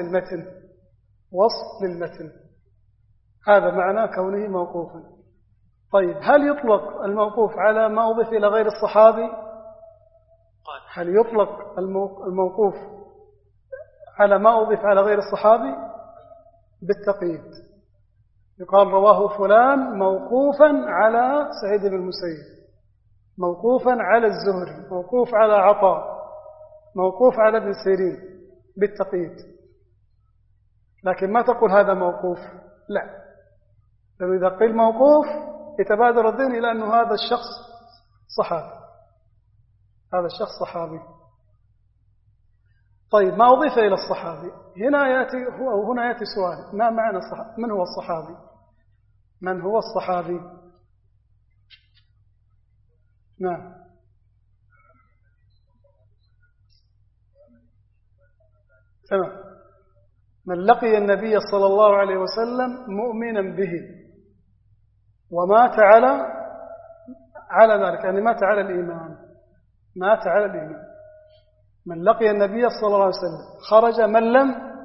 وصف للمتن، هذا معنى كونه موقوفا. طيب، هل يطلق الموقوف على ما أضيف إلى غير الصحابي؟ هل يطلق الموقوف على ما أضيف على غير الصحابي؟ بالتقييد، يقال رواه فلان موقوفا على سعيد بن المسيب، موقوفا على الزهري، موقوف على عطاء، موقوف على ابن سيرين، بالتقييد. لكن ما تقول هذا موقوف، لا، لأنه إذا قيل موقوف يتبادر الذهن إلى أنه هذا الشخص صحابي. طيب، ما أضيف إلى الصحابي، هنا يأتي سؤال: ما معنى من هو الصحابي؟ من هو الصحابي؟ نعم، تمام. من لقي النبي صلى الله عليه وسلم مؤمنا به ومات على ذلك، يعني مات على الإيمان. من لقي النبي صلى الله عليه وسلم خرج من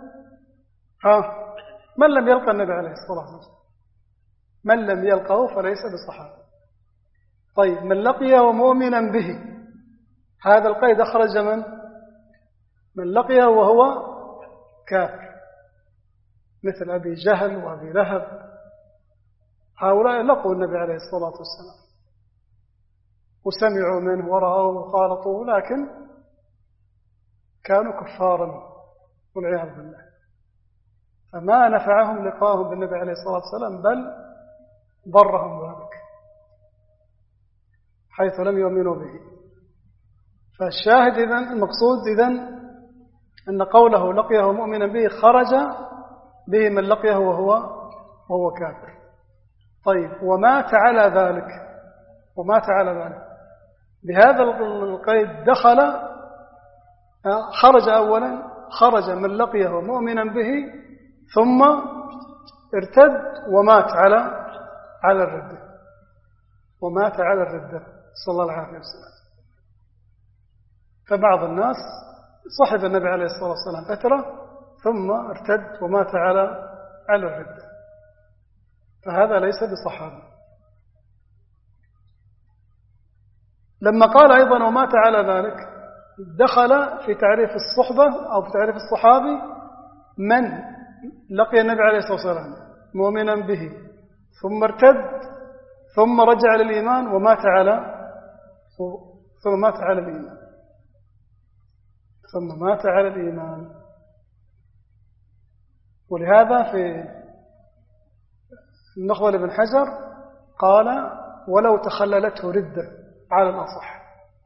لم يلقى النبي عليه الصلاة والسلام، من لم يلقه فليس بصحابي. طيب، من لقيه مؤمنا به، هذا القيد أخرج من لقيه وهو كافر، مثل أبي جهل وأبي لهب، هؤلاء لقوا النبي عليه الصلاة والسلام وسمعوا منه ورأوه وخالطوه، لكن كانوا كفارا والعياذ بالله، فما نفعهم لقاهم بالنبي عليه الصلاة والسلام، بل ضرهم ذلك حيث لم يؤمنوا به. فالشاهد المقصود أن قوله لقيه مؤمنا به خرج به من لقيه وهو كافر. طيب، ومات على ذلك بهذا القيد خرج من لقيه مؤمنا به ثم ارتد ومات على الردة، صلى الله عليه وسلم. فبعض الناس صحب النبي عليه الصلاة والسلام فترة ثم ارتد ومات على الردة، فهذا ليس بصحابي. لما قال أيضا ومات على ذلك، دخل في تعريف الصحبة أو في تعريف الصحابي من لقي النبي عليه الصلاة والسلام مؤمنا به ثم ارتد ثم رجع للإيمان ومات على الإيمان. ولهذا في النخبة لابن حجر قال ولو تخللته ردة على الأصح.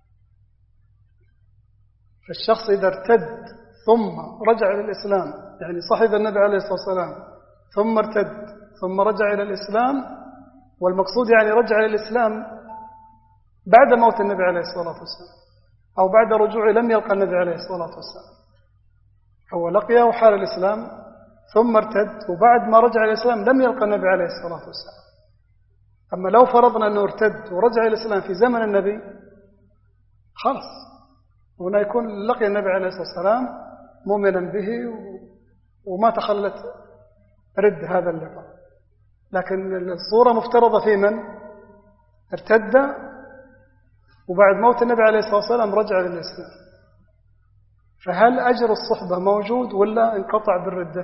فالشخص إذا ارتد ثم رجع إلى الإسلام، يعني صحب النبي عليه الصلاة والسلام ثم ارتد ثم رجع إلى الإسلام، والمقصود يعني رجع إلى الإسلام بعد موت النبي عليه الصلاة والسلام أو بعد رجوعه لم يلقى النبي عليه الصلاة والسلام، هو لقيه حال الإسلام ثم ارتد وبعد ما رجع إلى الإسلام لم يلقى النبي عليه الصلاة والسلام. أما لو فرضنا أنه ارتد ورجع إلى الإسلام في زمن النبي، خلاص هنا يكون لقي النبي عليه الصلاة والسلام مؤمنا به وما تخلت رد هذا اللقاء. لكن الصورة مفترضة في من ارتد وبعد موت النبي عليه الصلاة والسلام رجع للإسلام، فهل أجر الصحبة موجود ولا انقطع بالردة؟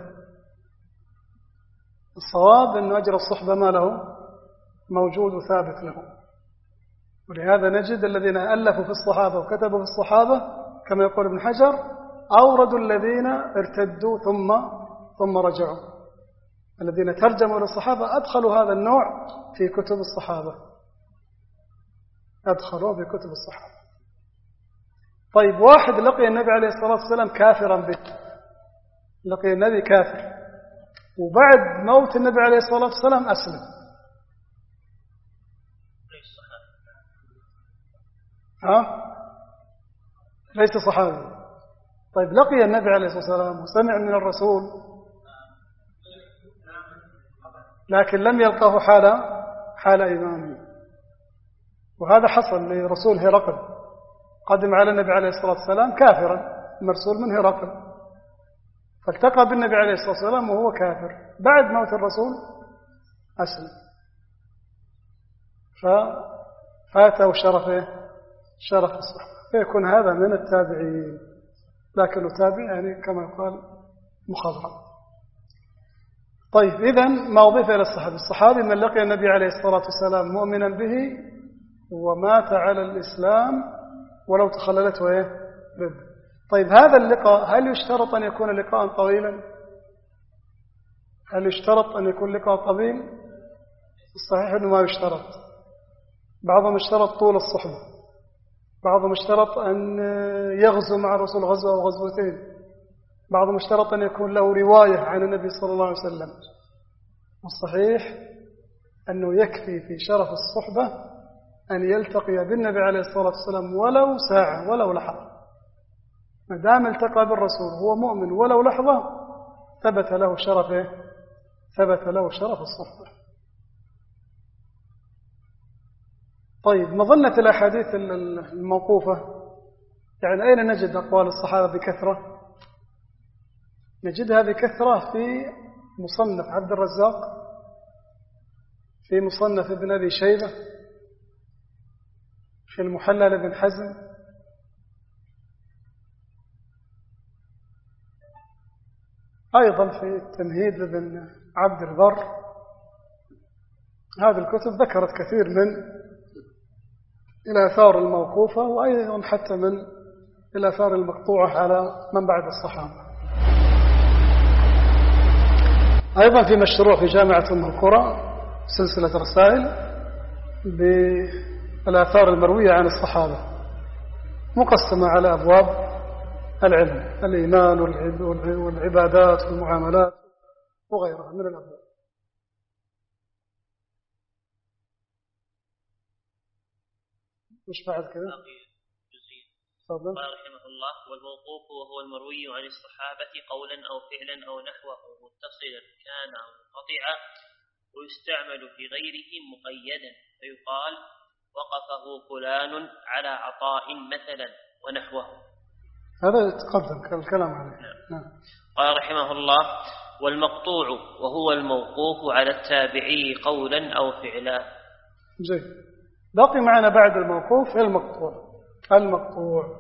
الصواب أن أجر الصحبة ما له موجود وثابت له، ولهذا نجد الذين ألفوا في الصحابة وكتبوا في الصحابة كما يقول ابن حجر أوردوا الذين ارتدوا ثم رجعوا، الذين ترجموا للصحابة أدخلوا هذا النوع في كتب الصحابة، أدخلوا في كتب الصحابة. طيب واحد لقي النبي عليه الصلاة والسلام كافرا به، لقي النبي كافر وبعد موت النبي عليه الصلاة والسلام أسلم، ليس صحابي. طيب لقي النبي عليه الصلاة والسلام وسمع من الرسول لكن لم يلقاه حال إيمانه، وهذا حصل لرسول هرقل، قدم على النبي عليه الصلاة والسلام كافرا مرسول من هرقل، فالتقى بالنبي عليه الصلاة والسلام وهو كافر، بعد موت الرسول أسلم، ففاته شرف الصحبة، فيكون هذا من التابعين، لكنه تابع يعني كما يقال مخضرم. طيب إذن ما أضيف إلى الصحابي من لقي النبي عليه الصلاة والسلام مؤمنا به ومات على الإسلام ولو تخللته ضد. طيب هذا اللقاء هل يشترط أن يكون لقاء طويلا؟ هل يشترط أن يكون لقاء طويل؟ الصحيح أنه ما يشترط، بعضهم اشترط طول الصحبة، بعضهم اشترط أن يغزو مع الرسول غزوة أو غزوتين، بعضهم اشترط أن يكون له رواية عن النبي صلى الله عليه وسلم. والصحيح أنه يكفي في شرف الصحبة أن يلتقي بالنبي عليه الصلاة والسلام ولو ساعة ولو لحظة، ما دام التقى بالرسول هو مؤمن ولو لحظة ثبت له شرف الصحبة. طيب مظنة الأحاديث الموقوفة، يعني أين نجد أقوال الصحابة بكثرة؟ نجدها بكثرة في مصنف عبد الرزاق، في مصنف ابن أبي شيبة، في المحلى لابن حزم، أيضا في التمهيد لابن عبد البر. هذه الكتب ذكرت كثير من الآثار الموقوفة وأيضا حتى من الآثار المقطوعة على من بعد الصحابة. أيضا في مشروع في جامعة أم القرى سلسلة رسائل بالآثار المروية عن الصحابة، مقسمة على أبواب العلم، الإيمان والعبادات والمعاملات وغيرها من الأبواب. مش بعد كذا قال رحمه الله: والموقوف وهو المروي عن الصحابة قولا أو فعلا أو نحوه متصلا كان أو منقطعا، ويستعمل في غيره مقيدا، فيقال وقفه فلان على عطاء مثلا ونحوه. هذا تقدم الكلام عليه. نعم. قال رحمه الله: والمقطوع وهو الموقوف على التابعي قولا أو فعلا. زين، باقي معنا بعد الموقوف المقطوع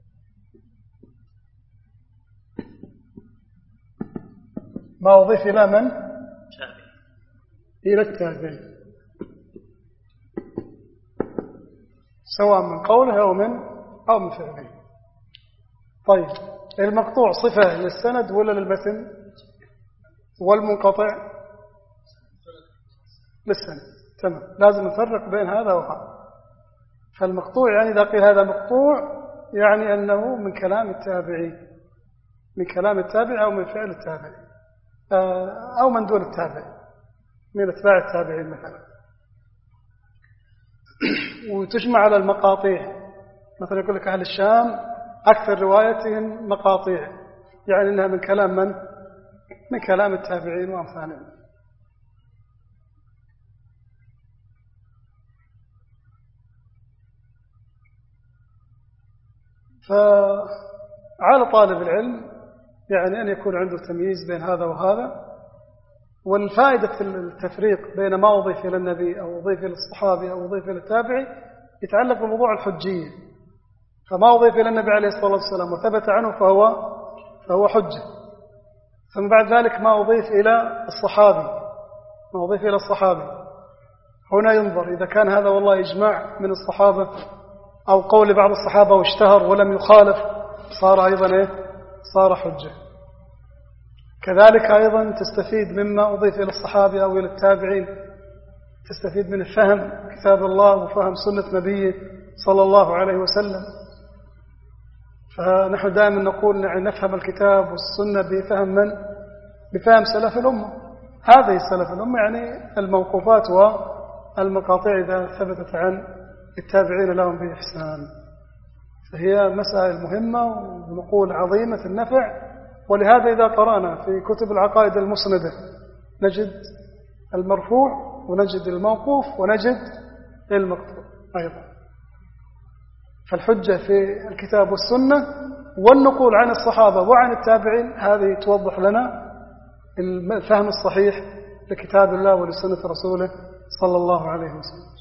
ما أضيف إلى من؟ تابع. إلى التابع، سواء من قوله أو من فعله. طيب المقطوع صفة للسند ولا للمتن؟ والمنقطع للسند. تمام، لازم نفرق بين هذا وهذا. فالمقطوع يعني إذا قيل هذا مقطوع يعني أنه من كلام التابع أو من فعل التابع أو من دون التابع، من أتباع التابعين مثلا. وتجمع على المقاطيع، مثلا يقول لك أهل الشام أكثر روايتهم مقاطيع، يعني أنها من كلام من كلام التابعين وأمثالهم. فعلى طالب العلم يعني أن يكون عنده تمييز بين هذا وهذا، والفائدة في التفريق بين ما أضيف إلى النبي أو أضيف إلى الصحابي أو أضيف إلى التابعي يتعلق بموضوع الحجية. فما أضيف إلى النبي عليه الصلاة والسلام وثبت عنه فهو حجة. ثم بعد ذلك ما أضيف إلى الصحابي هنا ينظر إذا كان هذا والله إجماع من الصحابة أو قول بعض الصحابة واشتهر ولم يخالف صار أيضا صار حجة. كذلك أيضا تستفيد مما أضيف إلى الصحابة أو إلى التابعين، تستفيد من الفهم كتاب الله وفهم سنة نبيه صلى الله عليه وسلم. فنحن دائما نقول نفهم الكتاب والسنة بفهم من؟ بفهم سلف الأمة. هذه سلف الأمة يعني الموقوفات والمقاطع إذا ثبتت عن التابعين لهم بإحسان. فهي مسائل مهمة ونقول عظيمة النفع. ولهذا إذا قرأنا في كتب العقائد المسندة نجد المرفوع ونجد الموقوف ونجد المقطوع أيضا. فالحجة في الكتاب والسنة والنقول عن الصحابة وعن التابعين هذه توضح لنا الفهم الصحيح لكتاب الله ولسنة رسوله صلى الله عليه وسلم.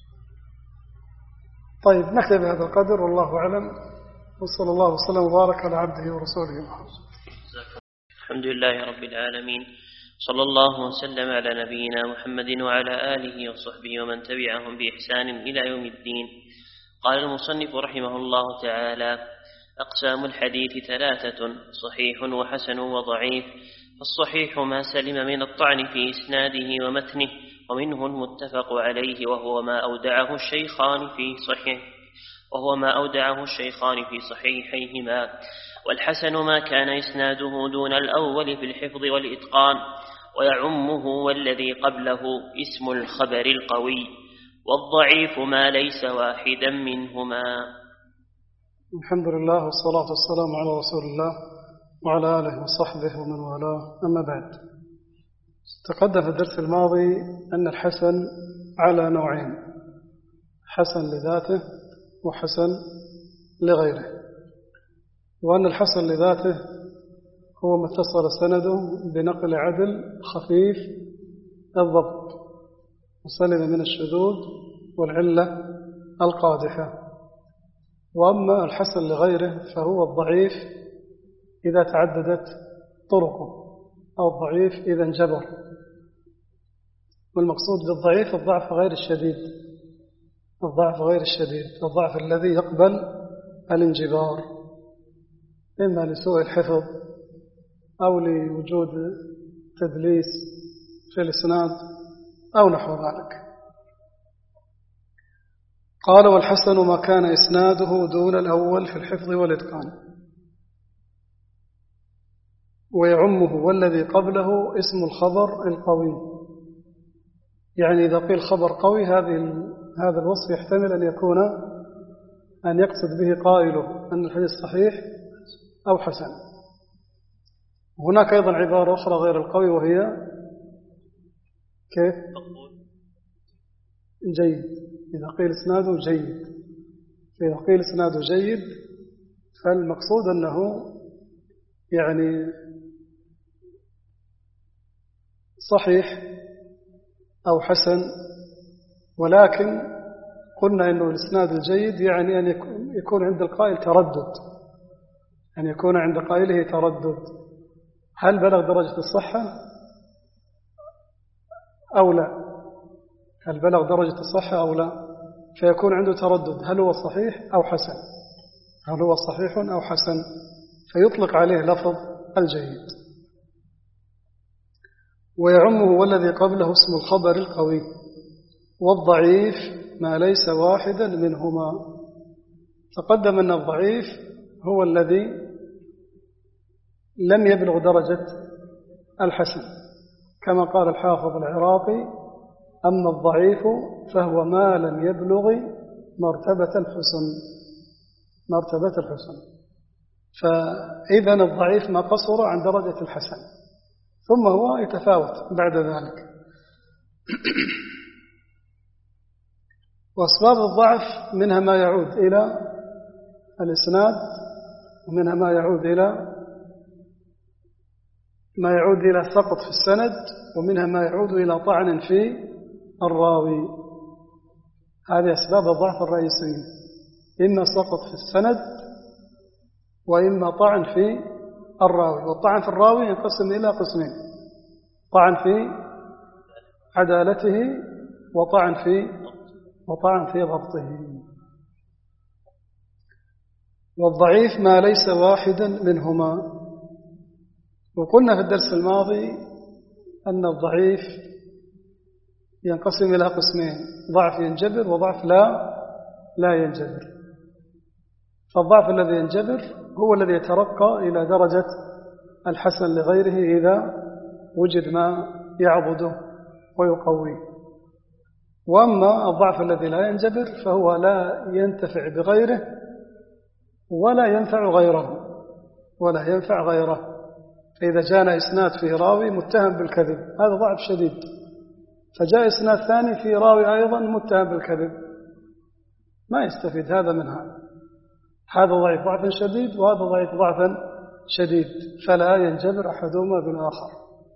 طيب نكتب بهذا القدر والله أعلم، وصلى الله وسلم وبارك على عبده ورسوله محمد. الحمد لله رب العالمين، صلى الله وسلم على نبينا محمد وعلى آله وصحبه ومن تبعهم بإحسان إلى يوم الدين. قال المصنف رحمه الله تعالى: أقسام الحديث ثلاثة: صحيح وحسن وضعيف. فالصحيح ما سلم من الطعن في إسناده ومتنه، ومنه المتفق عليه وهو ما أودعه الشيخان في صحيحيهما. والحسن ما كان إسناده دون الأول في الحفظ والإتقان، ويعمه والذي قبله اسم الخبر القوي. والضعيف ما ليس واحدا منهما. الحمد لله والصلاة والسلام على رسول الله وعلى آله وصحبه ومن والاه، أما بعد. تقدم في الدرس الماضي أن الحسن على نوعين: حسن لذاته وحسن لغيره، وأن الحسن لذاته هو ما اتصل سنده بنقل عدل خفيف الضبط وسلم من الشذوذ والعلة القادحة. وأما الحسن لغيره فهو الضعيف إذا تعددت طرقه أو الضعيف إذا انجبر. والمقصود بالضعيف الضعف غير الشديد، الضعف الذي يقبل الانجبار، إما لسوء الحفظ أو لوجود تدليس في الإسناد أو نحو ذلك. قال: والحسن ما كان إسناده دون الأول في الحفظ والإتقان، ويعمه والذي قبله اسم الخبر القوي. يعني إذا قيل خبر قوي هذا الوصف يحتمل أن يقصد به قائله أن الحديث صحيح أو حسن. هناك أيضا عبارة أخرى غير القوي وهي كيف؟ جيد. إذا قيل إسناده جيد، فإذا قيل إسناده جيد فالمقصود أنه يعني صحيح أو حسن، ولكن قلنا أنه الإسناد الجيد يعني أن يكون عند القائل تردد، أن يكون عند قائله تردد، هل بلغ درجة الصحة أو لا، هل بلغ درجة الصحة أو لا، فيكون عنده تردد هل هو صحيح أو حسن، هل هو صحيح أو حسن، فيطلق عليه لفظ الجيد. ويعمه والذي قبله اسم الخبر القوي. والضعيف ما ليس واحدا منهما. تقدم أن الضعيف هو الذي لم يبلغ درجة الحسن، كما قال الحافظ العراقي: أما الضعيف فهو ما لم يبلغ مرتبة الحسن. فإذا الضعيف ما قصر عن درجة الحسن، ثم هو يتفاوت بعد ذلك. وأسباب الضعف منها ما يعود إلى الإسناد، ومنها ما يعود إلى ما يعود إلى سقط في السند، ومنها ما يعود إلى طعن في الراوي. هذه أسباب الضعف الرئيسية: إما سقط في السند، وإما طعن في الراوي. والطعن في الراوي ينقسم إلى قسمين: طعن في عدالته، وطعن في ضبطه. والضعيف ما ليس واحدا منهما. وقلنا في الدرس الماضي أن الضعيف ينقسم إلى قسمين: ضعف ينجبر وضعف لا ينجبر. فالضعف الذي ينجبر هو الذي يترقى إلى درجة الحسن لغيره إذا وجد ما يعضده ويقويه. وأما الضعف الذي لا ينجبر فهو لا ينتفع بغيره ولا ينفع غيره. فإذا جاءنا إسناد فيه راوي متهم بالكذب، هذا ضعف شديد، فجاء إسناد ثاني فيه راوي أيضا متهم بالكذب، ما يستفيد هذا من هذا ضعيف ضعفا شديد، وهذا ضعيف ضعفا شديد، فلا ينجبر أحدهما بالآخر.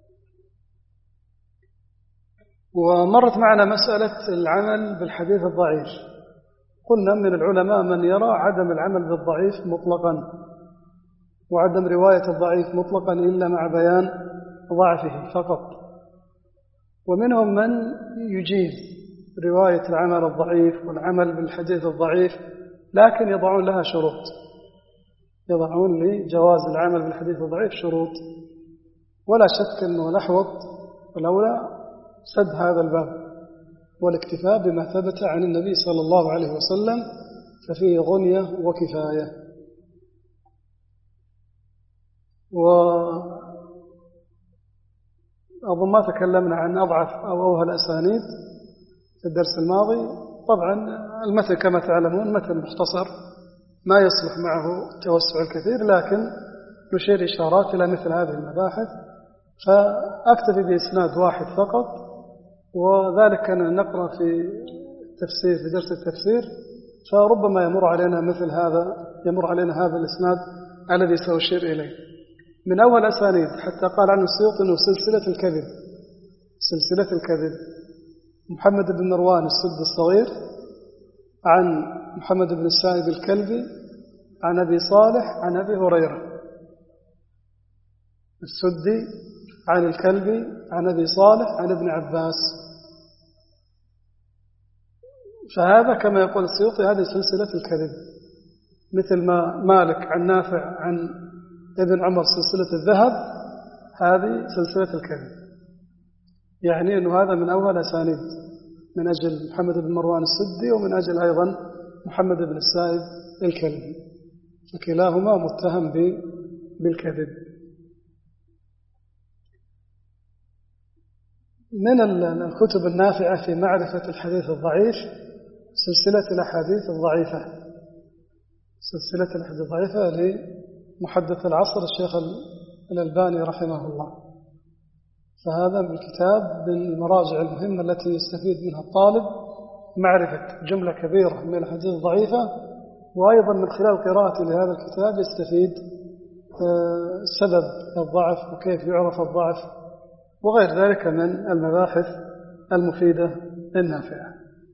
ومرت معنا مسألة العمل بالحديث الضعيف. قلنا من العلماء من يرى عدم العمل بالضعيف مطلقا، وعدم رواية الضعيف مطلقا إلا مع بيان ضعفه فقط. ومنهم من يجيز رواية العمل الضعيف والعمل بالحديث الضعيف، لكن يضعون لها شروط، يضعون لجواز العمل بالحديث الضعيف شروط. ولا شك أنه الأحوط والأولى سد هذا الباب والاكتفاء بما ثبت عن النبي صلى الله عليه وسلم، ففيه غنية وكفاية. وأظن ما تكلمنا عن أضعف أو أوهى الأسانيد في الدرس الماضي. طبعا المثل كما تعلمون مثل مختصر ما يصلح معه التوسع الكثير، لكن نشير إشارات إلى مثل هذه المباحث، فأكتفي بإسناد واحد فقط. وذلك كان نقرأ في التفسير في درس التفسير، فربما يمر علينا هذا الإسناد الذي سأشير إليه. من أول أسانيد حتى قال عنه السيوطي أنه سلسلة الكذب: محمد بن مروان السدي الصغير عن محمد بن السائب الكلبي عن أبي صالح عن أبي هريرة. السدي عن الكلبي عن أبي صالح عن ابن عباس. فهذا كما يقول السيوطي هذه سلسلة الكذب، مثل ما مالك عن نافع عن ابن عمر سلسلة الذهب، هذه سلسلة الكذب. يعني أنه هذا من أول أسانيد، من أجل محمد بن مروان السدي ومن أجل أيضا محمد بن السائب الكلبي، فكلاهما متهم بالكذب. من الكتب النافعة في معرفة الحديث الضعيف سلسلة الأحاديث الضعيفة لمحدث العصر الشيخ الألباني رحمه الله. فهذا من الكتاب من المراجع المهمة التي يستفيد منها الطالب معرفة جملة كبيرة من الحديث الضعيفة، وأيضا من خلال قراءته لهذا الكتاب يستفيد سبب الضعف وكيف يعرف الضعف وغير ذلك من المباحث المفيدة النافعة.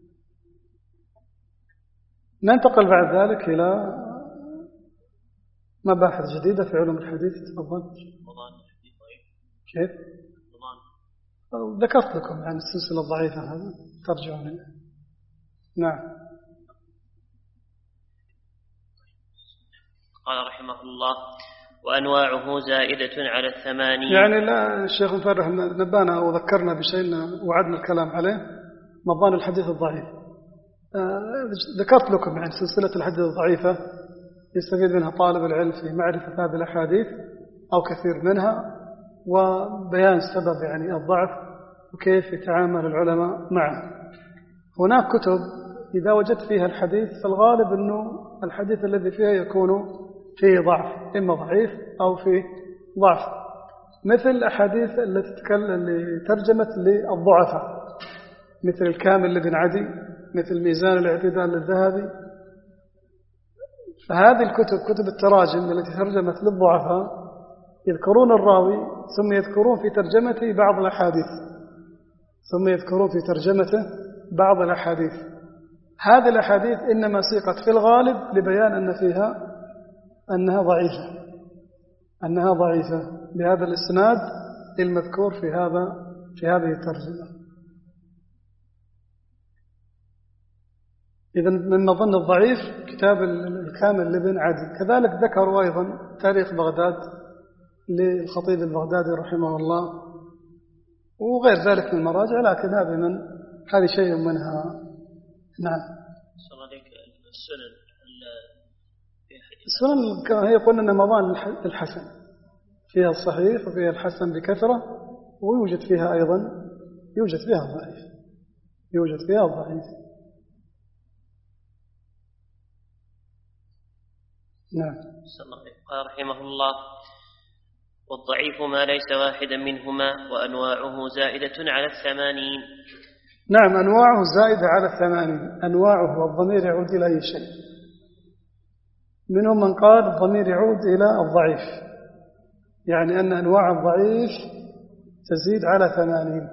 ننتقل بعد ذلك إلى مباحث جديدة في علوم الحديث. تفضل. كيف؟ ذكرت لكم عن السلسلة الضعيفة، هذا ترجعون إليه. نعم. قال رحمه الله: وأنواعه زائدة على 80. يعني لا الشيخ مفرح نبانا وذكرنا بشيء وعدنا الكلام عليه، مضان الحديث الضعيف. ذكرت لكم عن سلسلة الحديث الضعيفة يستفيد منها طالب العلم في معرفة هذه الأحاديث أو كثير منها، وبيان سبب يعني الضعف وكيف يتعامل العلماء معه. هناك كتب إذا وجدت فيها الحديث فالغالب أنه الحديث الذي فيها يكون فيه ضعف، إما ضعيف أو فيه ضعف، مثل الأحاديث اللي ترجمت للضعفاء، مثل الكامل لابن عدي، مثل ميزان الاعتدال للذهبي. فهذه الكتب كتب التراجم التي ترجمت للضعفاء يذكرون الراوي ثم يذكرون في ترجمته بعض الأحاديث، بعض الأحاديث. هذه الأحاديث إنما سيقت في الغالب لبيان أن فيها أنها ضعيفة بهذا الإسناد المذكور في هذه الترجمة. إذن من ظن الضعيف كتاب الكامل لابن عدي. كذلك ذكروا أيضا تاريخ بغداد للخطيب البغدادي رحمه الله وغير ذلك من المراجع، لكن هذه شيء منها. نعم. السنن هي قلنا نمضان الحسن، فيها الصحيح وفيها الحسن بكثرة، ويوجد فيها أيضا الضعيف. نعم. قال رحمه الله: والضعيف ما ليس واحدا منهما وأنواعه زائدة على 80. نعم، أنواعه زائدة على 80. أنواعه والضمير يعود إلى أي شيء. منهم من قال الضمير يعود إلى الضعيف، يعني أن أنواع الضعيف تزيد على 80.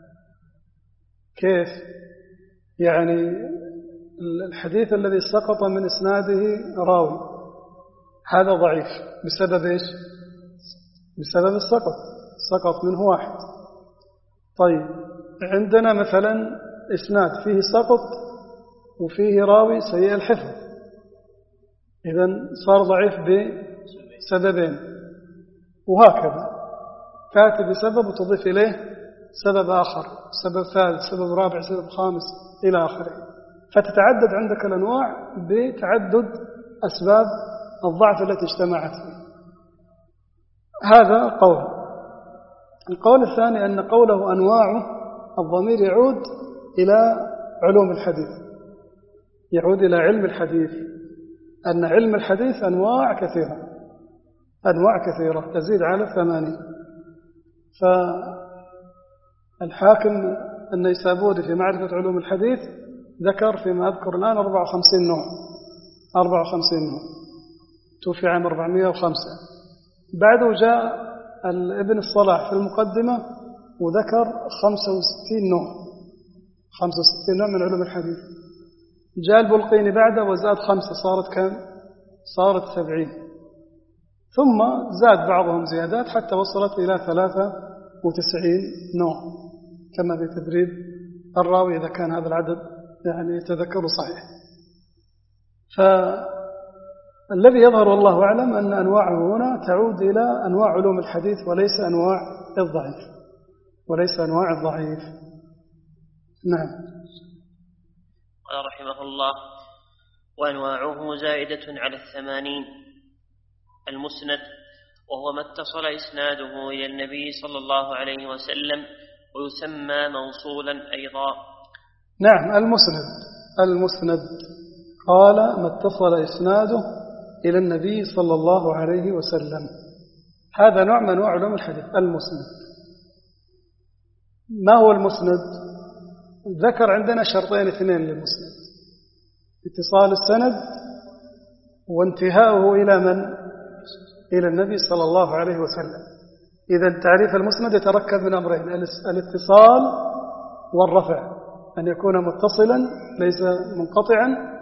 كيف؟ يعني الحديث الذي سقط من إسناده راوي هذا ضعيف بسبب إيش؟ بسبب سقط منه واحد. طيب، عندنا مثلا إسناد فيه سقط وفيه راوي سيء الحفظ، إذن صار ضعيف بسببين، وهكذا تأتي بسبب وتضيف إليه سبب آخر، سبب ثالث، سبب رابع، سبب خامس إلى آخره، فتتعدد عندك الأنواع بتعدد أسباب الضعف التي اجتمعت فيه. هذا قول. القول الثاني أن قوله أنواعه الضمير يعود إلى علوم الحديث، يعود إلى علم الحديث، أن علم الحديث أنواع كثيرة تزيد على 80. فالحاكم النيسابوري في معرفة علوم الحديث ذكر فيما أذكر الآن 54 نوع، توفي عام 405. بعده جاء ابن الصلاح في المقدمة وذكر 65 نوع من علوم الحديث. جاء البلقيني بعده وزاد 5، صارت كم؟ صارت 70. ثم زاد بعضهم زيادات حتى وصلت إلى 93 نوع، كما في تدريب الراوي إذا كان هذا العدد يعني يتذكر صحيح. فالذي يظهر والله أعلم أن أنواعه هنا تعود إلى أنواع علوم الحديث وليس أنواع الضعيف. نعم. قال رحمه الله: وأنواعه زائدة على 80. المسند، وهو ما اتصل إسناده إلى النبي صلى الله عليه وسلم، ويسمى موصولا أيضا. نعم، المسند قال ما اتصل إسناده إلى النبي صلى الله عليه وسلم، هذا نوع من أنواع علوم الحديث. المسند ما هو المسند؟ ذكر عندنا شرطين اثنين للمسند: اتصال السند وانتهاؤه إلى من؟ إلى النبي صلى الله عليه وسلم. إذا تعريف المسند يتركب من أمرين: الاتصال والرفع، أن يكون متصلا ليس منقطعا،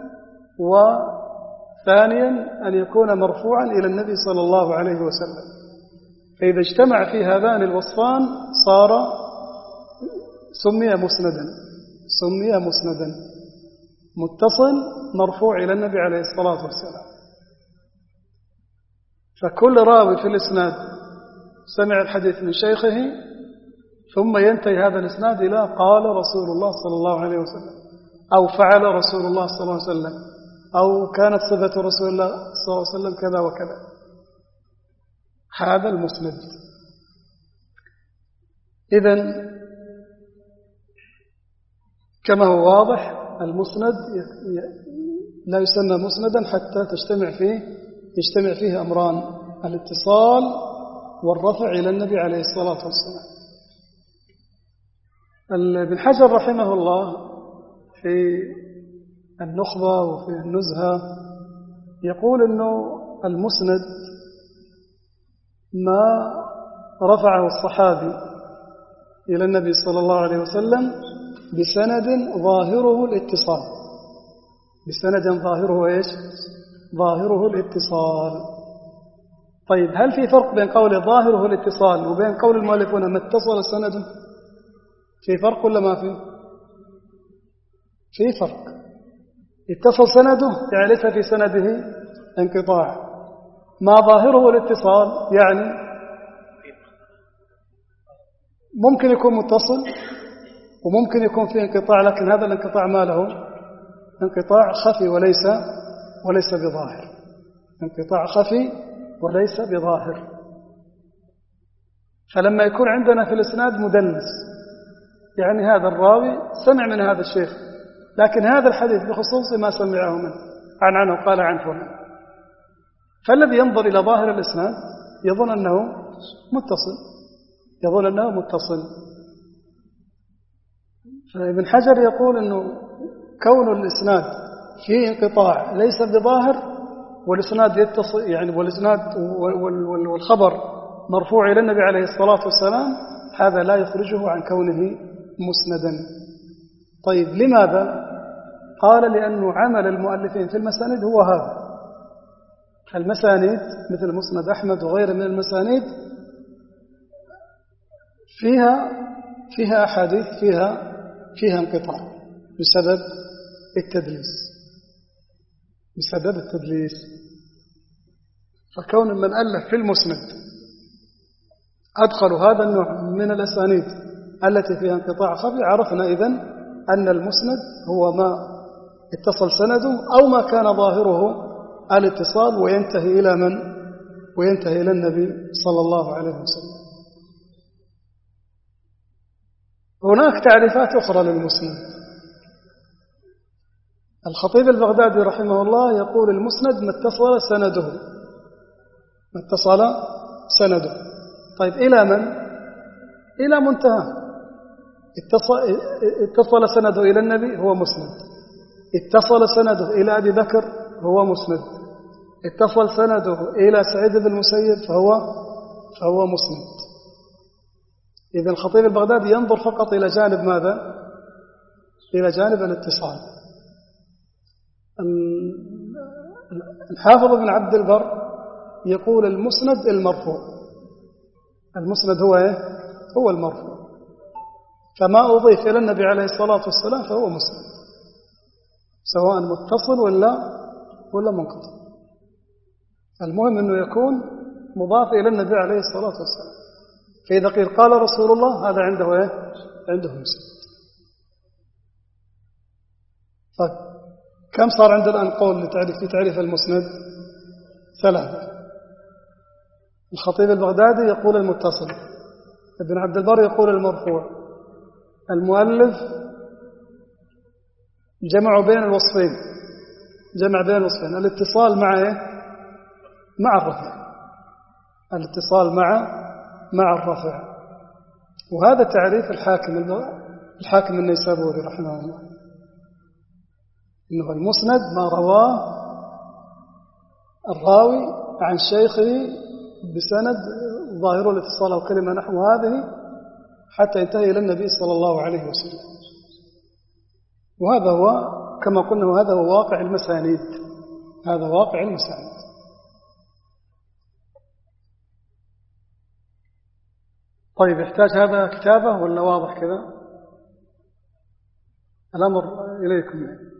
وثانيا أن يكون مرفوعا إلى النبي صلى الله عليه وسلم. فإذا اجتمع في هذان الوصفان صار سمي مسندا، متصل مرفوع إلى النبي عليه الصلاة والسلام. فكل راوي في الإسناد سمع الحديث من شيخه ثم ينتهي هذا الإسناد إلى قال رسول الله صلى الله عليه وسلم، أو فعل رسول الله صلى الله عليه وسلم، أو كانت صفة رسول الله صلى الله عليه وسلم كذا وكذا. هذا المسند. إذن كما هو واضح المسند لا يسمى مسندا حتى يجتمع فيه أمران: الاتصال والرفع إلى النبي عليه الصلاة والسلام. ابن حجر رحمه الله في النخبة وفي النزهة يقول أنه المسند ما رفعه الصحابي إلى النبي صلى الله عليه وسلم بسند ظاهره الاتصال، بسند ظاهره إيش؟ ظاهره الاتصال. طيب هل في فرق بين قول ظاهره الاتصال وبين قول المؤلفون ما اتصل سنده؟ في فرق ولا ما في؟ في فرق. اتصل سنده يعني ليس في سنده انقطاع. ما ظاهره الاتصال يعني ممكن يكون متصل وممكن يكون فيه انقطاع، لكن هذا الانقطاع ما له انقطاع خفي وليس بظاهر، انقطاع خفي وليس بظاهر. فلما يكون عندنا في الإسناد مدلس، يعني هذا الراوي سمع من هذا الشيخ لكن هذا الحديث بخصوص ما سمعه منه عنه قال عن فلان، فالذي ينظر إلى ظاهر الإسناد يظن أنه متصل. فابن حجر يقول أنه كون الإسناد فيه انقطاع ليس بظاهر والإسناد يتصل، يعني والإسناد والخبر مرفوع إلى النبي عليه الصلاة والسلام، هذا لا يخرجه عن كونه مسندا. طيب لماذا؟ قال لأنه عمل المؤلفين في المسانيد هو هذا. المسانيد مثل مسند أحمد وغيره من المسانيد فيها أحاديث فيها انقطاع بسبب التدليس. فكون من ألف في المسند أدخلوا هذا النوع من الأسانيد التي فيها انقطاع خفي، عرفنا إذن أن المسند هو ما اتصل سنده أو ما كان ظاهره الاتصال وينتهي إلى من؟ وينتهي إلى النبي صلى الله عليه وسلم. هناك تعريفات أخرى للمسند. الخطيب البغدادي رحمه الله يقول المسند ما اتصل سنده. طيب إلى من؟ إلى منتهى. اتصل سنده إلى النبي هو مسند، اتصل سنده إلى أبي بكر هو مسند، اتصل سنده إلى سعيد بن المسيب فهو مسند. إذن الخطيب البغدادي ينظر فقط إلى جانب ماذا؟ إلى جانب الاتصال. الحافظ بن عبد البر يقول المسند المرفوع. المسند هو إيه؟ هو المرفوع. فما أضيف إلى النبي عليه الصلاة والسلام فهو مسند، سواء متصل ولا منقطع. المهم أنه يكون مضاف إلى النبي عليه الصلاة والسلام. فإذا قيل قال رسول الله هذا عنده إيه؟ عنده مسند. طيب كم صار عندنا الآن قول في تعريف المسند؟ 3. الخطيب البغدادي يقول المتصل، ابن عبد البر يقول المرفوع، المؤلف جمع بين الوصفين، الاتصال مع إيه؟ مع الرفع، الاتصال مع الرفع. وهذا تعريف الحاكم النيسابوري رحمه الله، إنه المسند ما رواه الراوي عن شيخه بسند ظاهر الاتصال أو كلمة نحو هذه حتى ينتهي إلى النبي صلى الله عليه وسلم. وهذا هو كما قلنا، وهذا هو واقع المسانيد، هذا واقع المسانيد. طيب يحتاج هذا كتابة ولا واضح كذا؟ الأمر إليكم.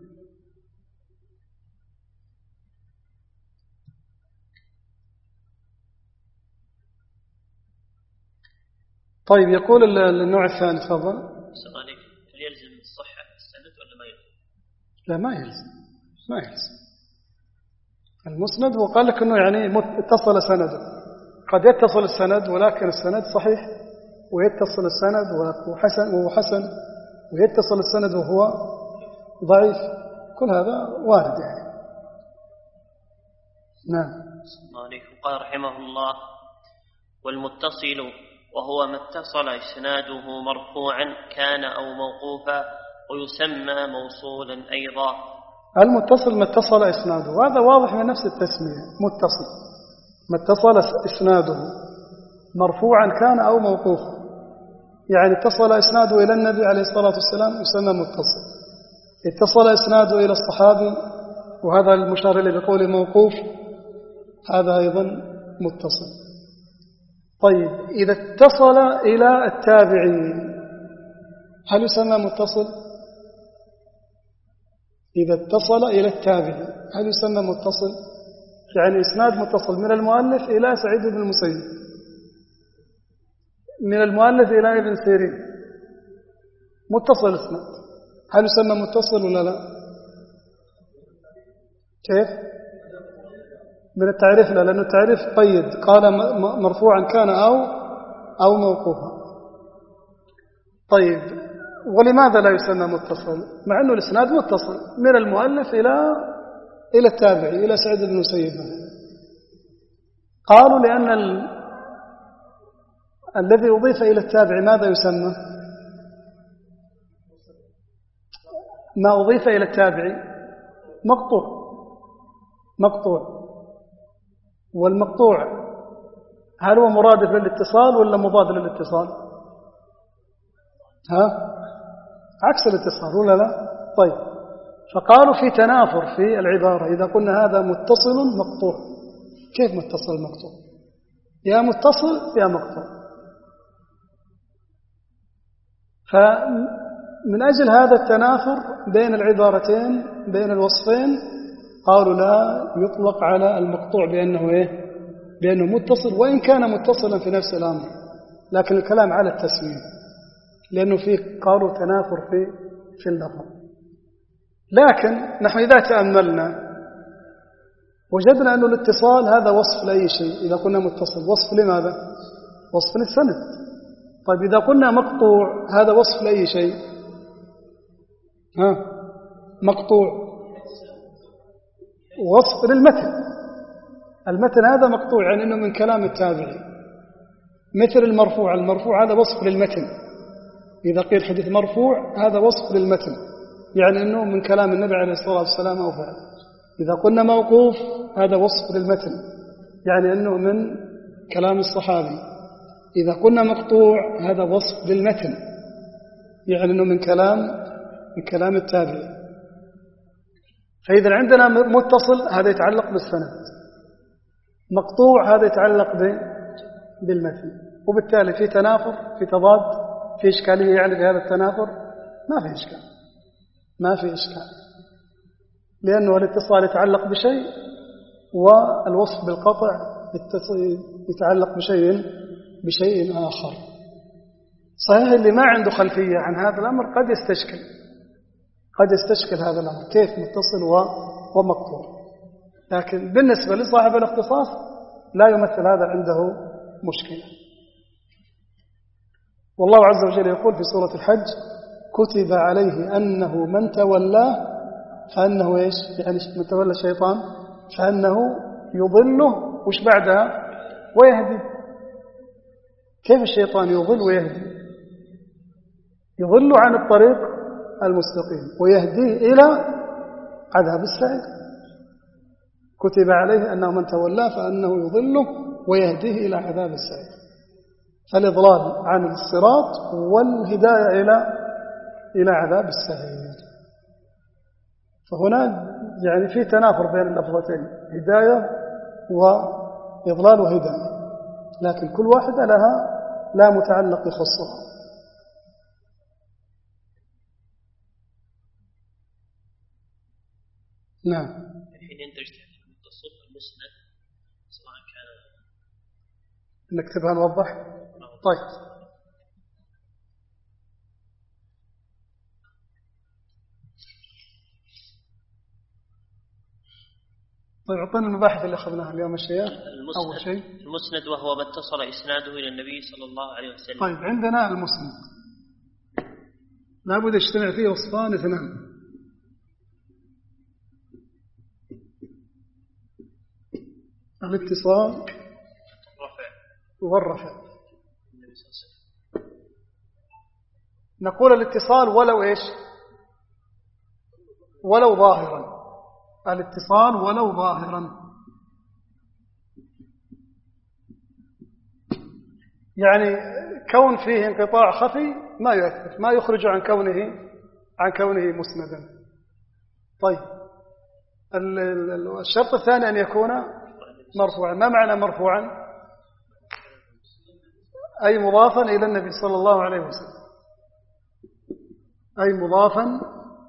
طيب يقول النوع الثاني، تفضل. هل يلزم الصحة السند ولا ما يلزم؟ لا ما يلزم. المسند وقال لك أنه يعني اتصل سنده، قد يتصل السند ولكن السند صحيح، ويتصل السند وهو حسن، ويتصل السند وهو ضعيف، كل هذا وارد يعني. نعم. قال رحمه الله: والمتصل وهو ما اتصل إسناده مرفوعا كان أو موقوفا، ويسمى موصولا أيضا. المتصل ما اتصل إسناده، وهذا واضح من نفس التسمية، متصل ما اتصل إسناده، مرفوعا كان أو موقوفا، يعني اتصل إسناده إلى النبي عليه الصلاة والسلام يسمى متصل، اتصل إسناده إلى الصحابي وهذا المشار إليه بقوله موقوف هذا أيضا متصل. طيب إذا اتصل إلى التابعين هل يسمى متصل؟ إذا اتصل إلى التابعين هل يسمى متصل؟ يعني إسناد متصل من المؤلف إلى سعيد بن المسيب، من المؤلف إلى ابن سيرين، متصل إسناد، هل يسمى متصل ولا لا؟ كيف؟ من التعريف لا، لأنه التعريف قيد، قال مرفوعا كان أو موقوفا. طيب ولماذا لا يسمى متصل مع أنه الإسناد متصل من المؤلف إلى التابعي إلى سعيد بن المسيب؟ قالوا لأن الذي أضيف إلى التابع ماذا يسمى؟ ما أضيف إلى التابع مقطوع، والمقطوع هل هو مرادف للاتصال ولا مضاد للاتصال؟ عكس الاتصال ولا لا؟ طيب فقالوا في تنافر في العبارة، إذا قلنا هذا متصل مقطوع، كيف متصل مقطوع؟ يا متصل يا مقطوع. فمن أجل هذا التنافر بين العبارتين بين الوصفين قالوا لا يطلق على المقطوع بأنه متصل، وإن كان متصلا في نفس الأمر، لكن الكلام على التسمية لأنه قالوا تنافر في اللفظ. لكن نحن إذا تأملنا وجدنا أن الاتصال هذا وصف لأي شيء. إذا قلنا متصل وصف لماذا؟ وصف للسند. طيب إذا قلنا مقطوع هذا وصف لأي شيء؟ مقطوع وصف للمتن، المتن هذا مقطوع يعني أنه من كلام التابعي. مثل المرفوع هذا وصف للمتن، إذا قيل حديث مرفوع هذا وصف للمتن يعني أنه من كلام النبي عليه الصلاة والسلام أو فعل. إذا قلنا موقوف هذا وصف للمتن يعني أنه من كلام الصحابي. إذا قلنا مقطوع هذا وصف للمتن يعني أنه من كلام التابعي. فإذا عندنا متصل هذا يتعلق بالسند، مقطوع هذا يتعلق بالمتن، وبالتالي في تنافر في تضاد في إشكالية يعني في هذا التنافر؟ ما في إشكال لأنه الاتصال يتعلق بشيء والوصف بالقطع يتعلق بشيء آخر. صحيح اللي ما عنده خلفية عن هذا الأمر قد يستشكل هذا الأمر كيف متصل ومقطوع، لكن بالنسبة لصاحب الاختصاص لا يمثل هذا عنده مشكلة. والله عز وجل يقول في سورة الحج كتب عليه أنه من تولاه فأنه إيش؟ يعني من تولى الشيطان فأنه يضله وش بعدها؟ ويهدي. كيف الشيطان يضل ويهدي؟ يضل عن الطريق المستقيم ويهديه إلى عذاب السعير. كتب عليه أنه من تولاه فأنه يضله ويهديه إلى عذاب السعير. فالإضلال عن الصراط والهداية إلى عذاب السعير. فهنا يعني في تنافر بين اللفظتين، هداية وإضلال وهداية، لكن كل واحدة لا متعلق يخصها. نعم. الحين يندرج تحت المتصل المسند سواء كان نكتبها نوضح. طيب اعطينا المباحث اللي اخذناها اليوم. اول شيء المسند وهو ما اتصل اسناده الى النبي صلى الله عليه وسلم. طيب عندنا المسند لابد يجتمع فيه وصفان اثنان. الاتصال والرفع. نقول الاتصال ولو ايش؟ ولو ظاهرا. الاتصال ولو ظاهرا. يعني كون فيه انقطاع خفي ما يؤثر، ما يخرج عن كونه مسندا. طيب الشرط الثاني أن يكون مرفوعا. ما معنى مرفوعا؟ أي مضافا إلى النبي صلى الله عليه وسلم، أي مضافا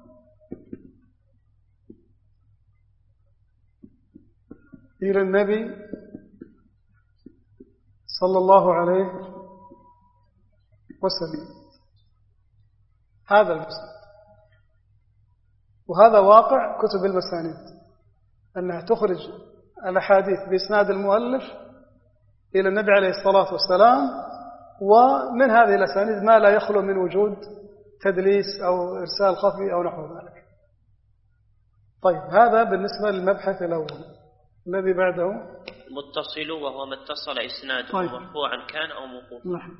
إلى النبي صلى الله عليه وسلم. هذا المسند، وهذا واقع كتب المسانيد أنها تخرج الأحاديث بإسناد المؤلف إلى النبي عليه الصلاة والسلام، ومن هذه الأسانيد ما لا يخلو من وجود تدليس أو إرسال خفي أو نحو ذلك. طيب هذا بالنسبة للمبحث الأول. الذي بعده متصل، وهو ما اتصل إسناده طيب. مرفوعا كان أو موقوفا. نعم.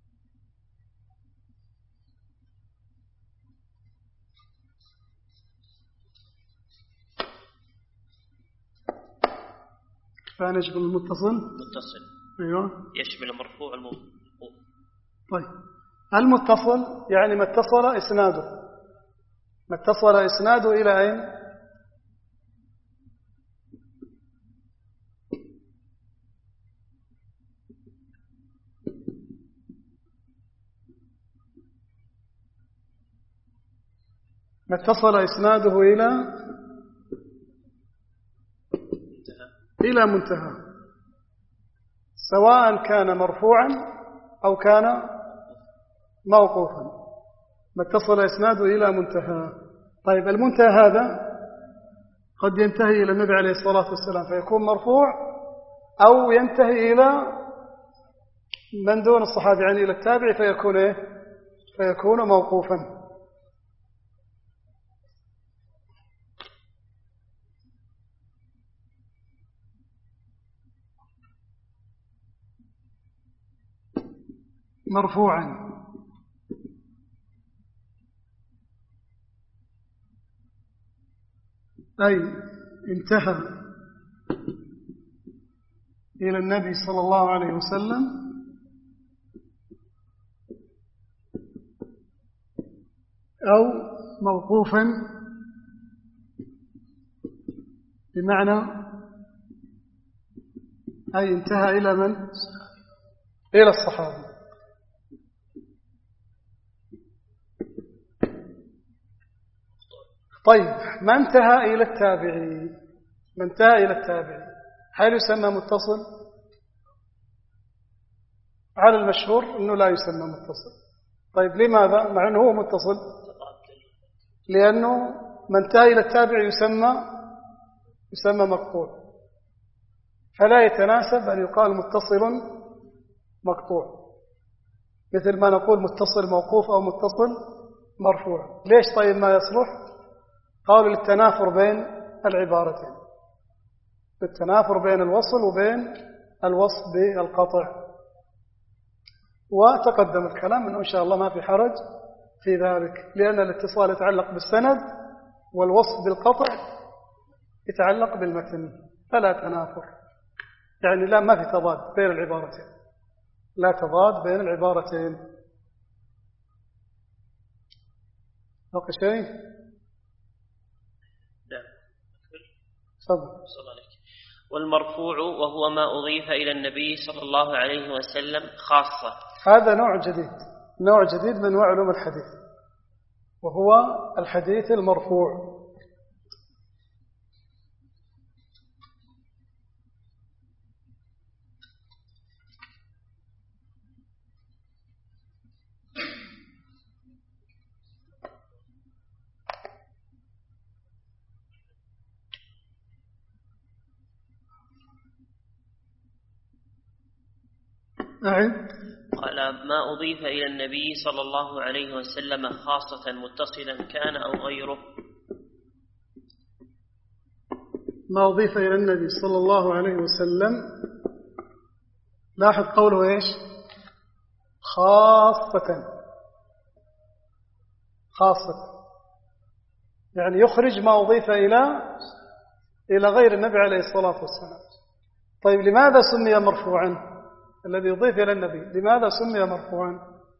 فنجب المتصل. متصل أيوه، يشمل المرفوع الموقوف. طيب المتصل يعني ما اتصل إسناده إلى أين؟ ما اتصل إسناده إلى منتهى، سواء كان مرفوعا أو كان موقوفا. ما اتصل إسناده إلى منتهى. طيب المنتهى هذا قد ينتهي إلى النبي عليه الصلاة والسلام فيكون مرفوع، أو ينتهي إلى من دون الصحابي يعني إلى التابع فيكون موقوفا. مرفوعا أي انتهى إلى النبي صلى الله عليه وسلم، أو موقوفا بمعنى أي انتهى إلى من؟ إلى الصحابة. طيب ما انتهى إلى التابعي هل يسمى متصل؟ على المشهور أنه لا يسمى متصل. طيب لماذا؟ مع أنه هو متصل، لأنه من انتهى إلى التابعي يسمى مقطوع، فلا يتناسب أن يقال متصل مقطوع، مثل ما نقول متصل موقوف أو متصل مرفوع. ليش طيب ما يصلح؟ قالوا للتنافر بين العبارتين، للتنافر بين الوصل وبين الوصف بالقطع. وتقدم الكلام أنه إن شاء الله ما في حرج في ذلك، لأن الاتصال يتعلق بالسند والوصف بالقطع يتعلق بالمتن، فلا تنافر، يعني لا ما في تضاد بين العبارتين، لا تضاد بين العبارتين. بقي شيء؟ صلى عليك. والمرفوع وهو ما أضيف إلى النبي صلى الله عليه وسلم خاصة. هذا نوع جديد من أنواع علوم الحديث، وهو الحديث المرفوع. قال ما أضيف إلى النبي صلى الله عليه وسلم خاصة متصلا كان أو غيره. ما أضيف إلى النبي صلى الله عليه وسلم، لاحظ قوله إيش؟ خاصة، يعني يخرج ما أضيف إلى غير النبي عليه الصلاة والسلام. طيب لماذا سمي مرفوعا؟ الذي يضيف إلى النبي لماذا سمي مرفوعا؟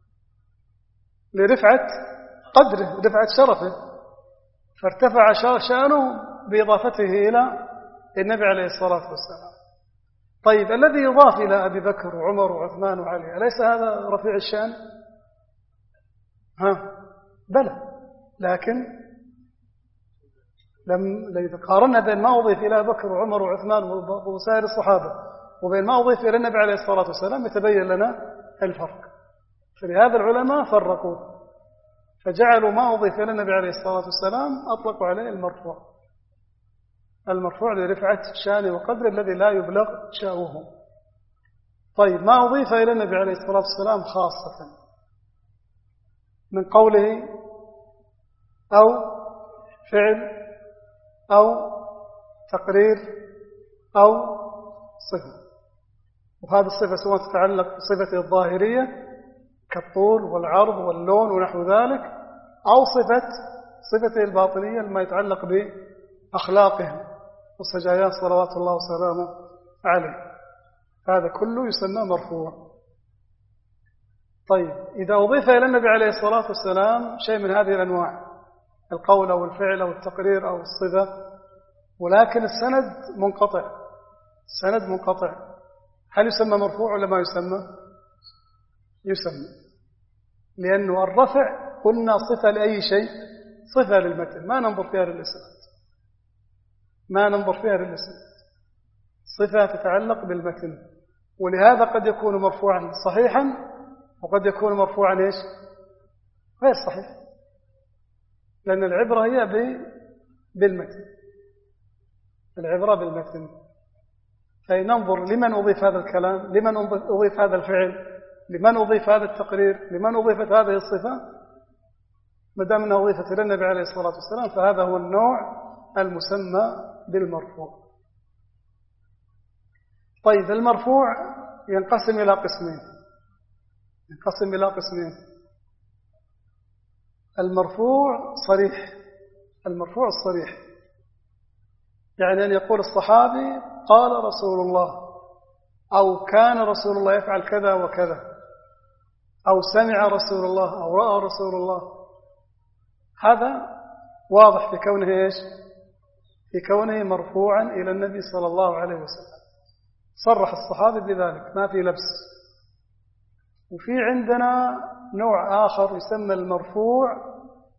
لرفعة قدره، رفعة شرفه، فارتفع شأنه بإضافته إلى النبي عليه الصلاة والسلام. طيب الذي يضاف إلى أبي بكر وعمر وعثمان وعلي أليس هذا رفيع الشأن؟ بلى، لكن إذا قارنا بين ما أضيف إلى أبي بكر وعمر وعثمان وسائر الصحابة وبين ما أضيف إلى النبي عليه الصلاة والسلام يتبين لنا الفرق. فلهذا العلماء فرقوا فجعلوا ما أضيف إلى النبي عليه الصلاة والسلام أطلقوا عليه المرفوع لرفعة الشان وقدر الذي لا يبلغ شأنه. طيب ما أضيف إلى النبي عليه الصلاة والسلام خاصة من قوله أو فعل أو تقرير أو صفة، وهذه الصفة سواء تتعلق بصفته الظاهرية كالطول والعرض واللون ونحو ذلك، أو صفته الباطنية لما يتعلق بأخلاقه وسجاياه صلوات الله وسلامه عليه، هذا كله يسمى مرفوع. طيب إذا أضيف إلى النبي عليه الصلاة والسلام شيء من هذه الأنواع، القول أو الفعل أو التقرير أو الصفة، ولكن السند منقطع، هل يسمى مرفوع ولا ما يسمى؟ يسمى، لأنه الرفع قلنا صفة لأي شيء، صفة للمتن ما ننظر فيها للإسناد، صفة تتعلق بالمتن، ولهذا قد يكون مرفوعا صحيحا وقد يكون مرفوعا إيش؟ غير صحيح، لأن العبرة هي بالمتن، العبرة بالمتن. فننظر لمن أضيف هذا الكلام، لمن أضيف هذا الفعل، لمن أضيف هذا التقرير، لمن أضيفت هذه الصفة، مدام أنها أضيفت إلى النبي عليه الصلاة والسلام فهذا هو النوع المسمى بالمرفوع. طيب المرفوع ينقسم إلى قسمين، المرفوع الصريح، يعني أن يقول الصحابي قال رسول الله، أو كان رسول الله يفعل كذا وكذا، أو سمع رسول الله أو رأى رسول الله، هذا واضح في كونه إيش؟ في كونه مرفوعا إلى النبي صلى الله عليه وسلم، صرح الصحابي بذلك ما في لبس. وفي عندنا نوع آخر يسمى المرفوع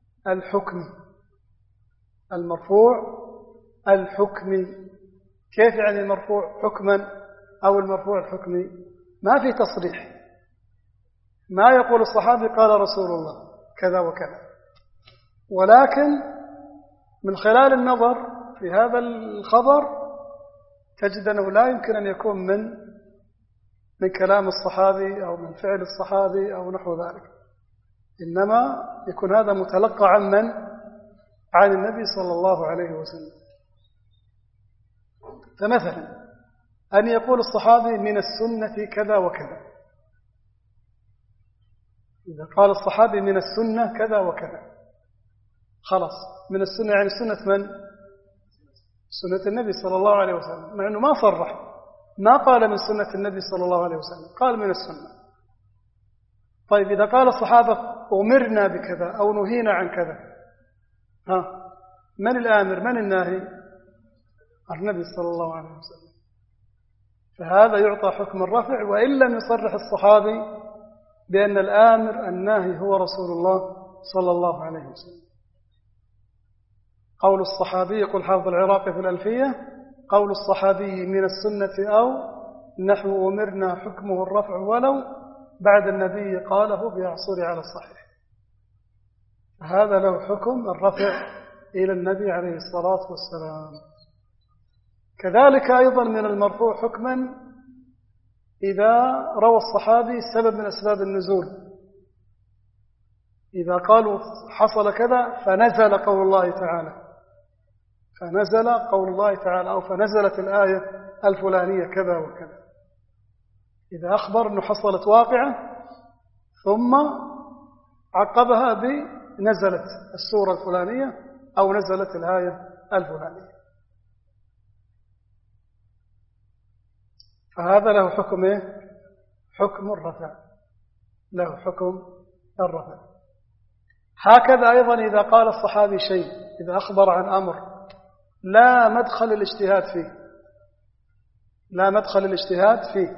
الحكمي. كيف يعني المرفوع حكما أو المرفوع الحكمي؟ ما في تصريح، ما يقول الصحابي قال رسول الله كذا وكذا، ولكن من خلال النظر في هذا الخبر تجد أنه لا يمكن أن يكون من كلام الصحابي أو من فعل الصحابي أو نحو ذلك، إنما يكون هذا متلقى عن النبي صلى الله عليه وسلم. فمثلا أن يقول الصحابي من السنة كذا وكذا، إذا قال الصحابي من السنة كذا وكذا خلاص، من السنة يعني سنة من؟ سنة النبي صلى الله عليه وسلم، مع أنه ما صرح، ما قال من سنة النبي صلى الله عليه وسلم، قال من السنة. طيب إذا قال الصحابة أمرنا بكذا أو نهينا عن كذا، من الآمر من الناهي؟ النبي صلى الله عليه وسلم، فهذا يعطى حكم الرفع وإن لم يصرح الصحابي بأن الآمر الناهي هو رسول الله صلى الله عليه وسلم. قول الصحابي، يقول حافظ العراقي في الألفية، قول الصحابي من السنة أو نحو أمرنا حكمه الرفع ولو بعد النبي قاله بيعصر على الصحيح، هذا له حكم الرفع إلى النبي عليه الصلاة والسلام. كذلك أيضا من المرفوع حكما إذا روى الصحابي سبب من أسباب النزول، إذا قالوا حصل كذا فنزل قول الله تعالى أو فنزلت الآية الفلانية كذا وكذا، إذا أخبر أنه حصلت واقعة ثم عقبها بنزلت السورة الفلانية أو نزلت الآية الفلانية، فهذا له حكم حكم الرفع، له حكم الرفع. هكذا أيضا إذا قال الصحابي شيء، إذا أخبر عن أمر لا مدخل الاجتهاد فيه، لا مدخل الاجتهاد فيه،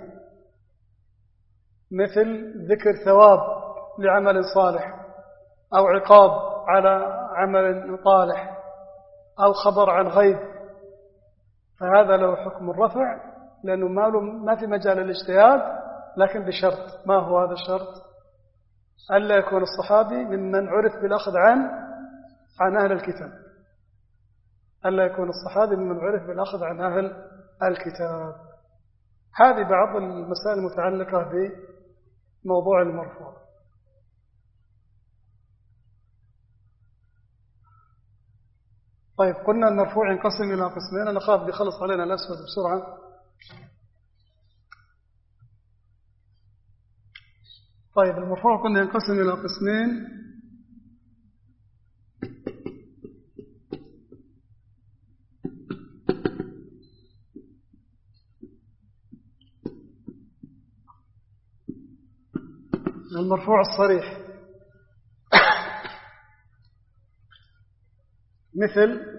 مثل ذكر ثواب لعمل صالح أو عقاب على عمل طالح أو خبر عن غيب، فهذا له حكم الرفع، لأنه ما في مجال الاجتهاد، لكن بشرط. ما هو هذا الشرط؟ ألا يكون الصحابي ممن عرف بالأخذ عن أهل الكتاب، ألا يكون الصحابي ممن عرف بالأخذ عن أهل الكتاب. هذه بعض المسائل المتعلقة بموضوع المرفوع. طيب، قلنا المرفوع ينقسم إلى قسمين. أنا خاف بيخلص علينا الأسود بسرعة. طيب، المرفوع قلنا ينقسم إلى قسمين. المرفوع الصريح مثل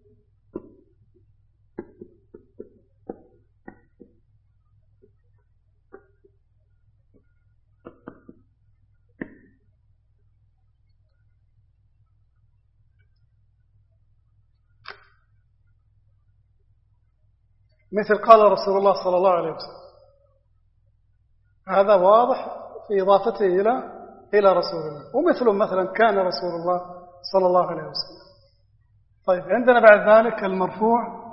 قال رسول الله صلى الله عليه وسلم، هذا واضح في إضافته إلى رسول الله. ومثله مثلا كان رسول الله صلى الله عليه وسلم. طيب، عندنا بعد ذلك المرفوع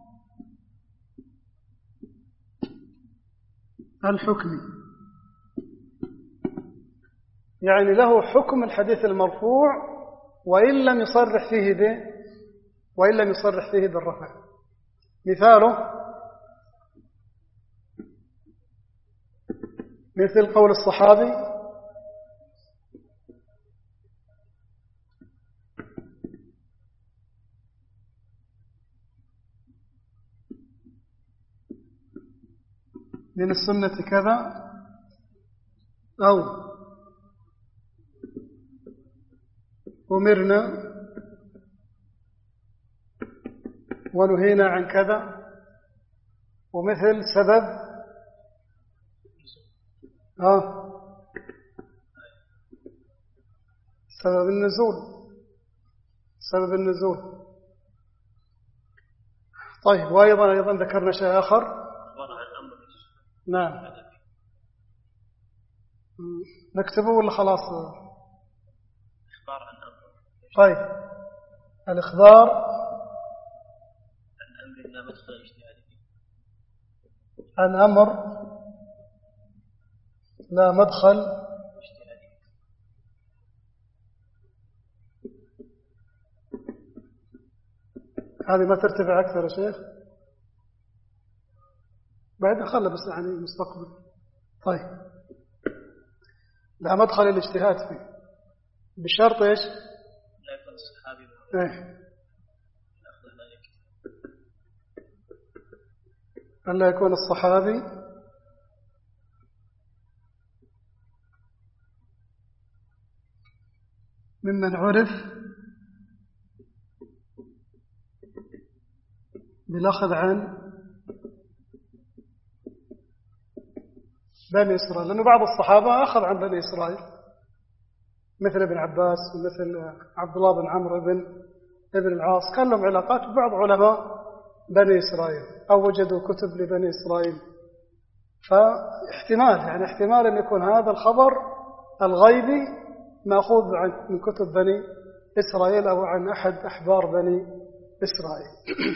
الحكمي، يعني له حكم الحديث المرفوع وإن لم يصرح فيه بالرفع. مثاله مثل قول الصحابي: من السنة كذا، أو أمرنا ونهينا عن كذا، ومثل سبب سبب النزول. طيب، وأيضا ذكرنا شيء آخر. نعم، نكتبه ولا خلاص؟ إخبار عن أمر. طيب، الإخبار عن أمر لا مدخل اجتهادي فيه. عن أمر لا مدخل اجتهادي. هذه ما ترتفع أكثر يا شيخ، بعد خلى بس يعني مستقبل. طيب، لا مدخل الاجتهاد فيه بشرط ايش؟ لا يكون الصحابي ألا يكون الصحابي ممن عرف بالأخذ عن بني إسرائيل، لأنه بعض الصحابة أخذ عن بني إسرائيل، مثل ابن عباس ومثل عبد الله بن عمرو ابن العاص، كان لهم علاقات ببعض علماء بني إسرائيل أو وجدوا كتب لبني إسرائيل. فاحتمال أن يكون هذا الخبر الغيبي مأخوذ من كتب بني إسرائيل أو عن أحد أحبار بني إسرائيل.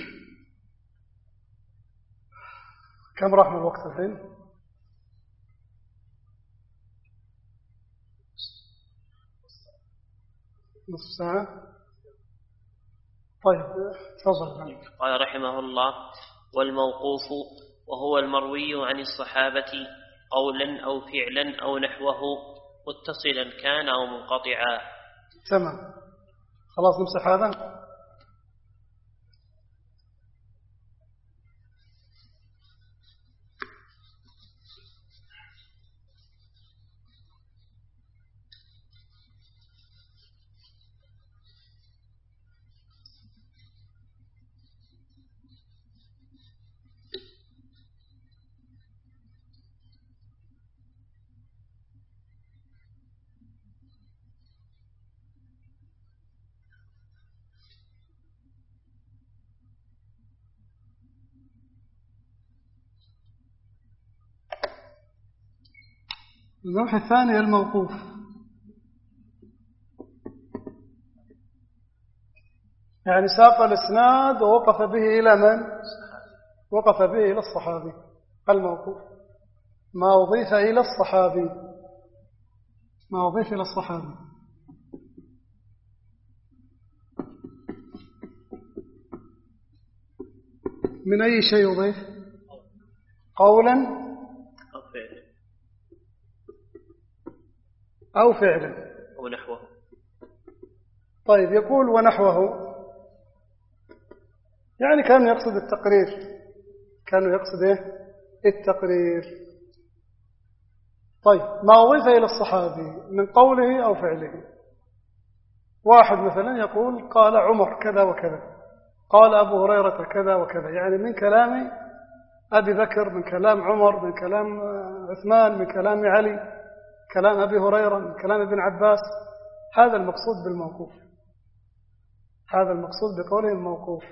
كم راح من الوقت الحين؟ نصف ساعة. طيب، تفضل. قال رحمه الله: والموقوف وهو المروي عن الصحابة قولا أو فعلا أو نحوه، متصلا كان أو منقطعا. تمام، خلاص نمسح هذا. النوع الثاني الموقوف. يعني ساق الإسناد ووقف به إلى من؟ وقف به إلى الصحابي. الموقوف ما أضيف إلى الصحابي، ما أضيف إلى الصحابي. من أي شيء يضيف؟ قولا أو فعلا ونحوه. طيب يقول ونحوه، يعني كان يقصد التقرير، كانوا يقصد التقرير. طيب ما أضيف إلى الصحابي من قوله أو فعله. واحد مثلا يقول قال عمر كذا وكذا، قال أبو هريرة كذا وكذا، يعني من كلام أبي بكر، من كلام عمر، من كلام عثمان، من كلام علي، كلام أبي هريرة، من كلام ابن عباس. هذا المقصود بالموقوف، هذا المقصود بقوله الموقوف.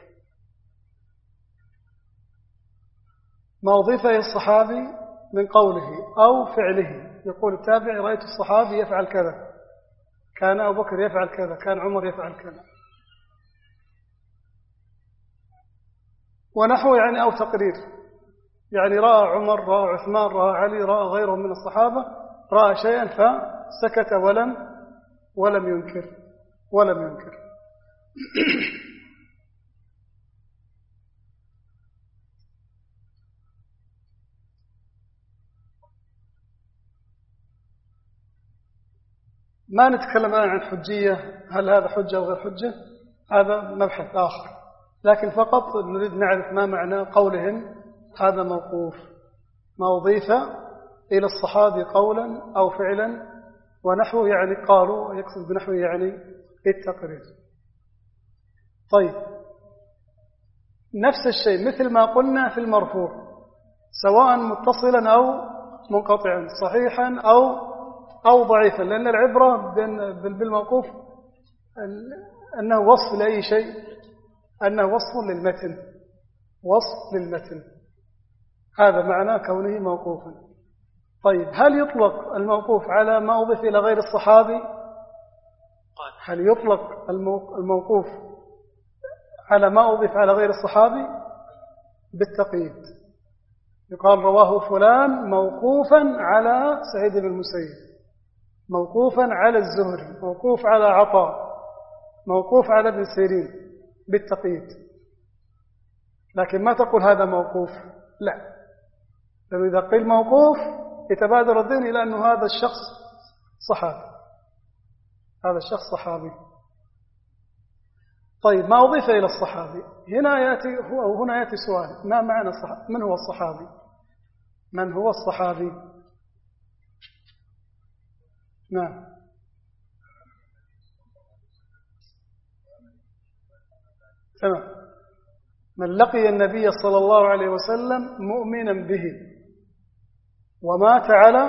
ما أضيف إلى الصحابي من قوله أو فعله. يقول التابعي رأيت الصحابي يفعل كذا، كان أبو بكر يفعل كذا، كان عمر يفعل كذا. ونحو يعني أو تقرير، يعني رأى عمر، رأى عثمان، رأى علي، رأى غيرهم من الصحابة، رأى شيئا فسكت ولم ينكر. ما نتكلم الآن عن حجية، هل هذا حجة أو غير حجة، هذا مبحث آخر، لكن فقط نريد نعرف ما معنى قولهم هذا موقوف. ما أضيف إلى الصحابي قولا أو فعلا ونحوه، يعني قالوا، يقصد بنحوه يعني التقرير. طيب نفس الشيء مثل ما قلنا في المرفوع، سواء متصلا أو منقطعا، صحيحا أو ضعيفا، لأن العبرة بالموقوف أنه وصف لأي شيء، أنه وصف للمتن، وصف للمتن، هذا معنى كونه موقوفا. طيب هل يطلق الموقوف على ما أضيف إلى غير الصحابي؟ هل يطلق الموقوف على ما أضيف على غير الصحابي؟ بالتقييد، يقال رواه فلان موقوفا على سعيد بن المسيب، موقوفا على الزهري، موقوف على عطاء، موقوف على ابن سيرين، بالتقييد. لكن ما تقول هذا موقوف، لا، لأنه إذا قيل موقوف يتبادر الذهن إلى أنه هذا الشخص صحابي، هذا الشخص صحابي. طيب ما أضيف إلى الصحابي، هنا يأتي سؤال، ما معنى الصحابي؟ من هو الصحابي؟ من هو الصحابي؟ نعم، تمام. من لقي النبي صلى الله عليه وسلم مؤمنا به ومات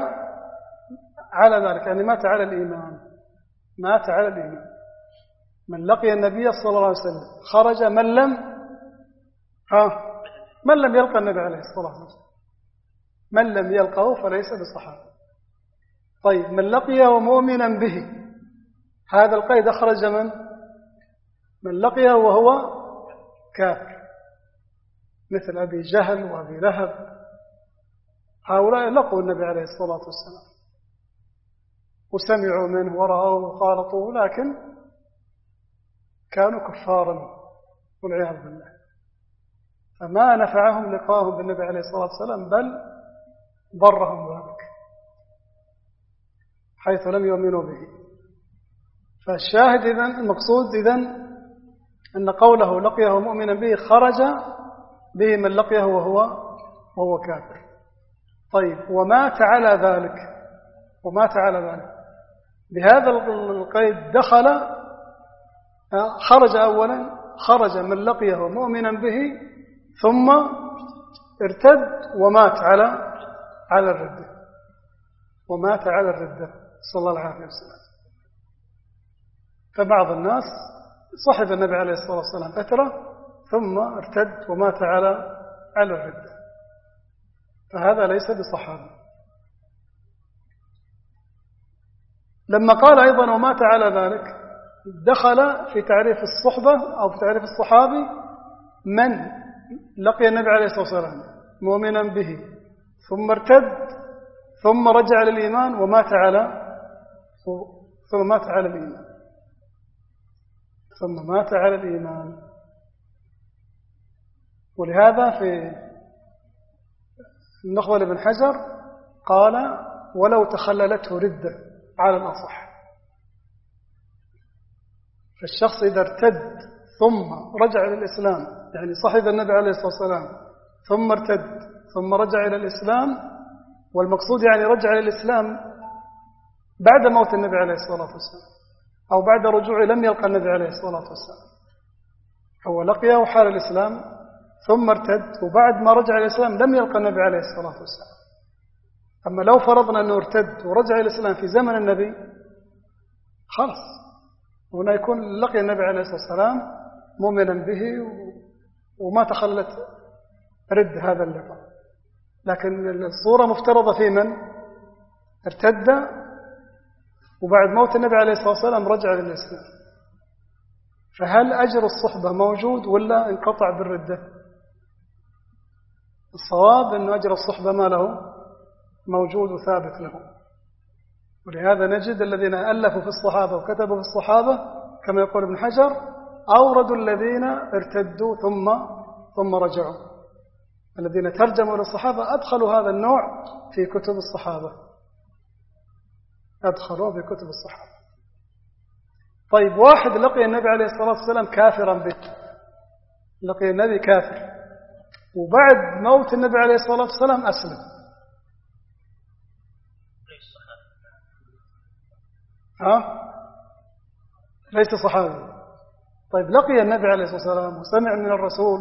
على ذلك، يعني مات على الإيمان، مات على الإيمان. من لقي النبي صلى الله عليه وسلم خرج من لم يلقى النبي عليه الصلاة والسلام، من لم يلقه فليس بصحابي. طيب من لقيه مؤمنا به، هذا القيد أخرج من لقيه وهو كافر، مثل أبي جهل وأبي لهب، هؤلاء لقوا النبي عليه الصلاة والسلام وسمعوا منه ورأوه وخالطوه، لكن كانوا كفارا والعياذ بالله، فما نفعهم لقاهم بالنبي عليه الصلاة والسلام، بل ضرهم ذلك حيث لم يؤمنوا به. فالشاهد إذن، المقصود إذن أن قوله لقيه مؤمنا به خرج به من لقيه وهو كافر. طيب ومات على ذلك، بهذا القيد خرج أولا، خرج من لقيه مؤمنا به ثم ارتد ومات على الردة، صلى الله عليه وسلم. فبعض الناس صحب النبي عليه الصلاة والسلام فترة ثم ارتد ومات على الردة، فهذا ليس بصحابي. لما قال أيضا ومات على ذلك دخل في تعريف الصحبة أو في تعريف الصحابي من لقي النبي عليه الصلاة والسلام مؤمنا به ثم ارتد ثم رجع للإيمان ومات على ثم مات على الإيمان ثم مات على الإيمان. ولهذا في النخبة لابن حجر قال ولو تخللته ردة على الأصح. فالشخص إذا ارتد ثم رجع إلى الإسلام يعني صحب النبي عليه الصلاة والسلام ثم ارتد ثم رجع إلى الإسلام، والمقصود يعني رجع إلى الإسلام بعد موت النبي عليه الصلاة والسلام أو بعد رجوعه لم يلقى النبي عليه الصلاة والسلام، هو لقيه حال الإسلام ثم ارتد وبعد ما رجع إلى الإسلام لم يلقى النبي عليه الصلاة والسلام. أما لو فرضنا أنه ارتد ورجع إلى الإسلام في زمن النبي خلاص هنا يكون لقي النبي عليه الصلاة والسلام مؤمنا به وما تخلت رد هذا اللقاء. لكن الصورة مفترضة في من ارتد وبعد موت النبي عليه الصلاة والسلام رجع للإسلام، فهل أجر الصحبة موجود ولا انقطع بالردة؟ الصواب أن أجر الصحبة ما له موجود وثابت له. ولهذا نجد الذين ألفوا في الصحابة وكتبوا في الصحابة كما يقول ابن حجر أوردوا الذين ارتدوا ثم رجعوا، الذين ترجموا للصحابة أدخلوا هذا النوع في كتب الصحابة، أدخلوا في كتب الصحابة. طيب واحد لقي النبي عليه الصلاة والسلام كافرا به، لقي النبي كافر وبعد موت النبي عليه الصلاة والسلام أسلم، ليس صحابي. طيب لقي النبي عليه الصلاة والسلام وسمع من الرسول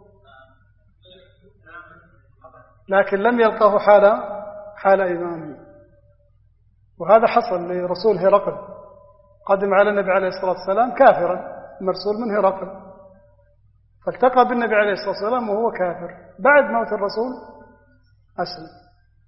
لكن لم يلقاه حال إيمانه، وهذا حصل لرسول هرقل، قدم على النبي عليه الصلاة والسلام كافرا مرسول من هرقل، فالتقى بالنبي عليه الصلاة والسلام وهو كافر، بعد موت الرسول أسلم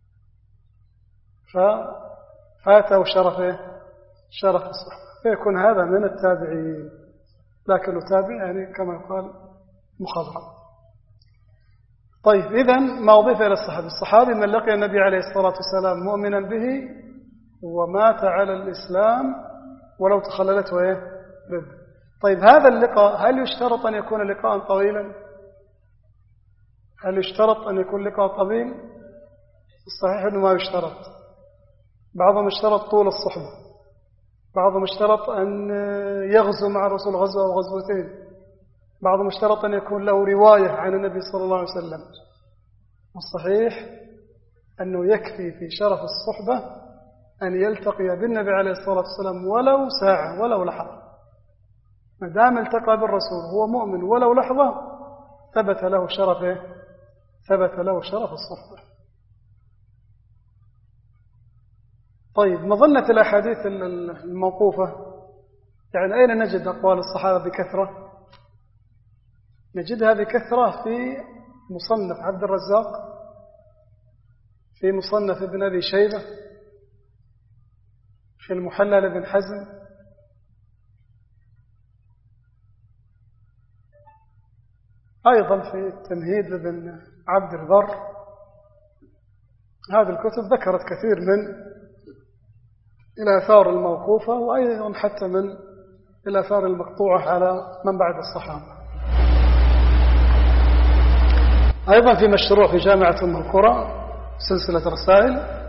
ففاته شرف الصحبة، فيكون هذا من التابعين، لكنه تابع يعني كما يقال مخضرم. طيب إذن ما أضيف إلى الصحابي من لقي النبي عليه الصلاة والسلام مؤمنا به ومات على الإسلام ولو تخللته رد. طيب هذا اللقاء هل يشترط أن يكون لقاء طويلا؟ هل يشترط أن يكون لقاء طويل؟ الصحيح أنه ما يشترط، بعضهم اشترط طول الصحبة، بعضهم اشترط أن يغزو مع الرسول غزوة أو غزوتين، بعضهم اشترط أن يكون له رواية عن النبي صلى الله عليه وسلم. والصحيح أنه يكفي في شرف الصحبة أن يلتقي بالنبي عليه الصلاة والسلام ولو ساعة ولو لحظة، ما دام التقى بالرسول هو مؤمن ولو لحظة ثبت له شرف الصحبة. طيب مظنة الأحاديث الموقوفة يعني أين نجد أقوال الصحابة بكثرة؟ نجدها بكثرة في مصنف عبد الرزاق، في مصنف ابن أبي شيبة، في المحلى لابن حزم، أيضا في التمهيد لابن عبد البر. هذه الكتب ذكرت كثير من الآثار الموقوفة وأيضا حتى من الآثار المقطوعة على من بعد الصحابة. أيضا في مشروع في جامعة أم القرى سلسلة رسائل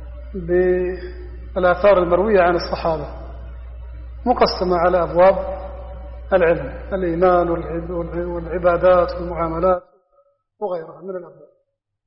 بالآثار المروية عن الصحابة مقسمة على أبواب العلم، الإيمان والعبادات والمعاملات وغيرها من الأبواب.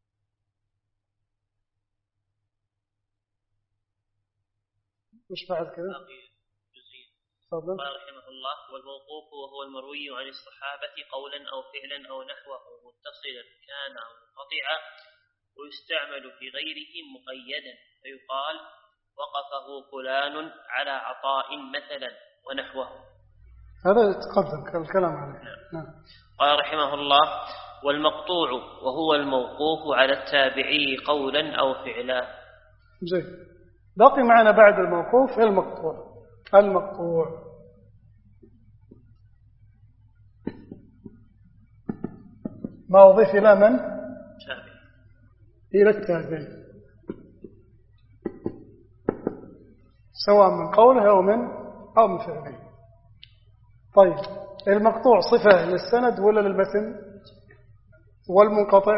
مش بعد كذا قال رحمه الله: والموقوف وهو المروي عن الصحابة قولا أو فعلا أو نحوه متصلا كان أو منقطعا، ويستعمل في غيره مقيدا، فيقال وقفه فلان على عطاء مثلا ونحوه. هذا تقدم الكلام عليه. نعم. قال رحمه الله: والمقطوع وهو الموقوف على التابعي قولا أو فعلا. زين. بقي معنا بعد الموقوف المقطوع ما أضيف إلى من؟ إلى التابع، سواء من قوله أو من فعله. طيب المقطوع صفة للسند ولا للمتن؟ والمنقطع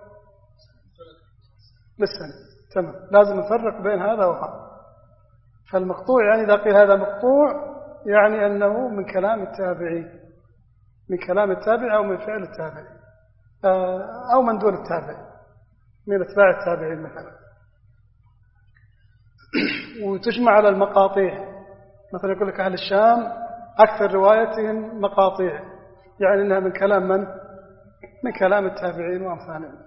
للسند. تمام، لازم نفرق بين هذا وهذا. فالمقطوع يعني إذا قيل هذا مقطوع يعني أنه من كلام التابعي، من كلام التابع أو من فعل التابع أو من دون التابع، من أتباع التابعين مثلا. وتجمع على المقاطيع، مثلا يقول لك أهل الشام أكثر روايتهم مقاطيع، يعني أنها من كلام من؟ من كلام التابعين وأمثالهم.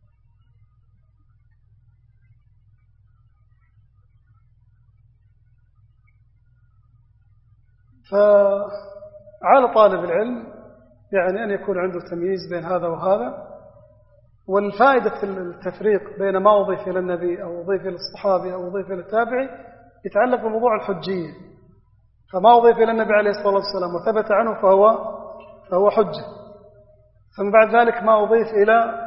فعلى طالب العلم يعني أن يكون عنده تمييز بين هذا وهذا. والفائدة التفريق بين ما أضيف إلى النبي أو أضيف إلى الصحابي أو أضيف إلى التابعي يتعلق بموضوع الحجية. فما أضيف إلى النبي عليه الصلاة والسلام وثبت عنه فهو حجة. ثم بعد ذلك ما أضيف إلى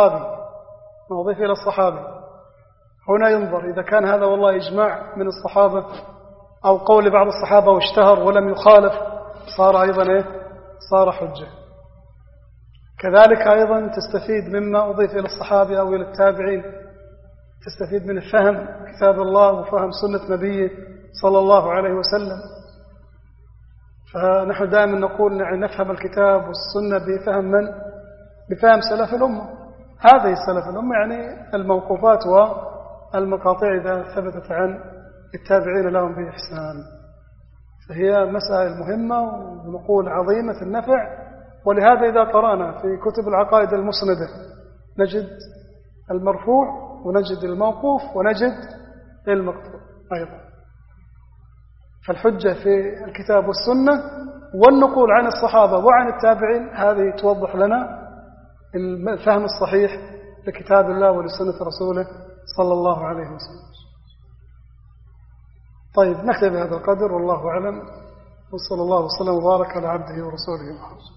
الصحابي هنا ينظر إذا كان هذا والله إجماع من الصحابة أو قول بعض الصحابة واشتهر ولم يخالف صار أيضا صار حجة. كذلك أيضا تستفيد مما أضيف إلى الصحابة أو إلى التابعين، تستفيد من الفهم كتاب الله وفهم سنة نبيه صلى الله عليه وسلم. فنحن دائما نقول نفهم الكتاب والسنة بفهم من؟ بفهم سلف الأمة. هذه سلف الأمة يعني الموقوفات والمقاطع إذا ثبتت عن التابعين لهم بإحسان. فهي مسائل مهمة ونقول عظيمة النفع. ولهذا إذا قرأنا في كتب العقائد المسندة نجد المرفوع ونجد الموقوف ونجد المقطوع أيضا. فالحجة في الكتاب والسنة والنقول عن الصحابة وعن التابعين هذه توضح لنا الفهم الصحيح لكتاب الله ولسنة رسوله صلى الله عليه وسلم. طيب نكتفي بهذا القدر والله أعلم، وصلى الله وسلم وبارك على عبده ورسوله محمد.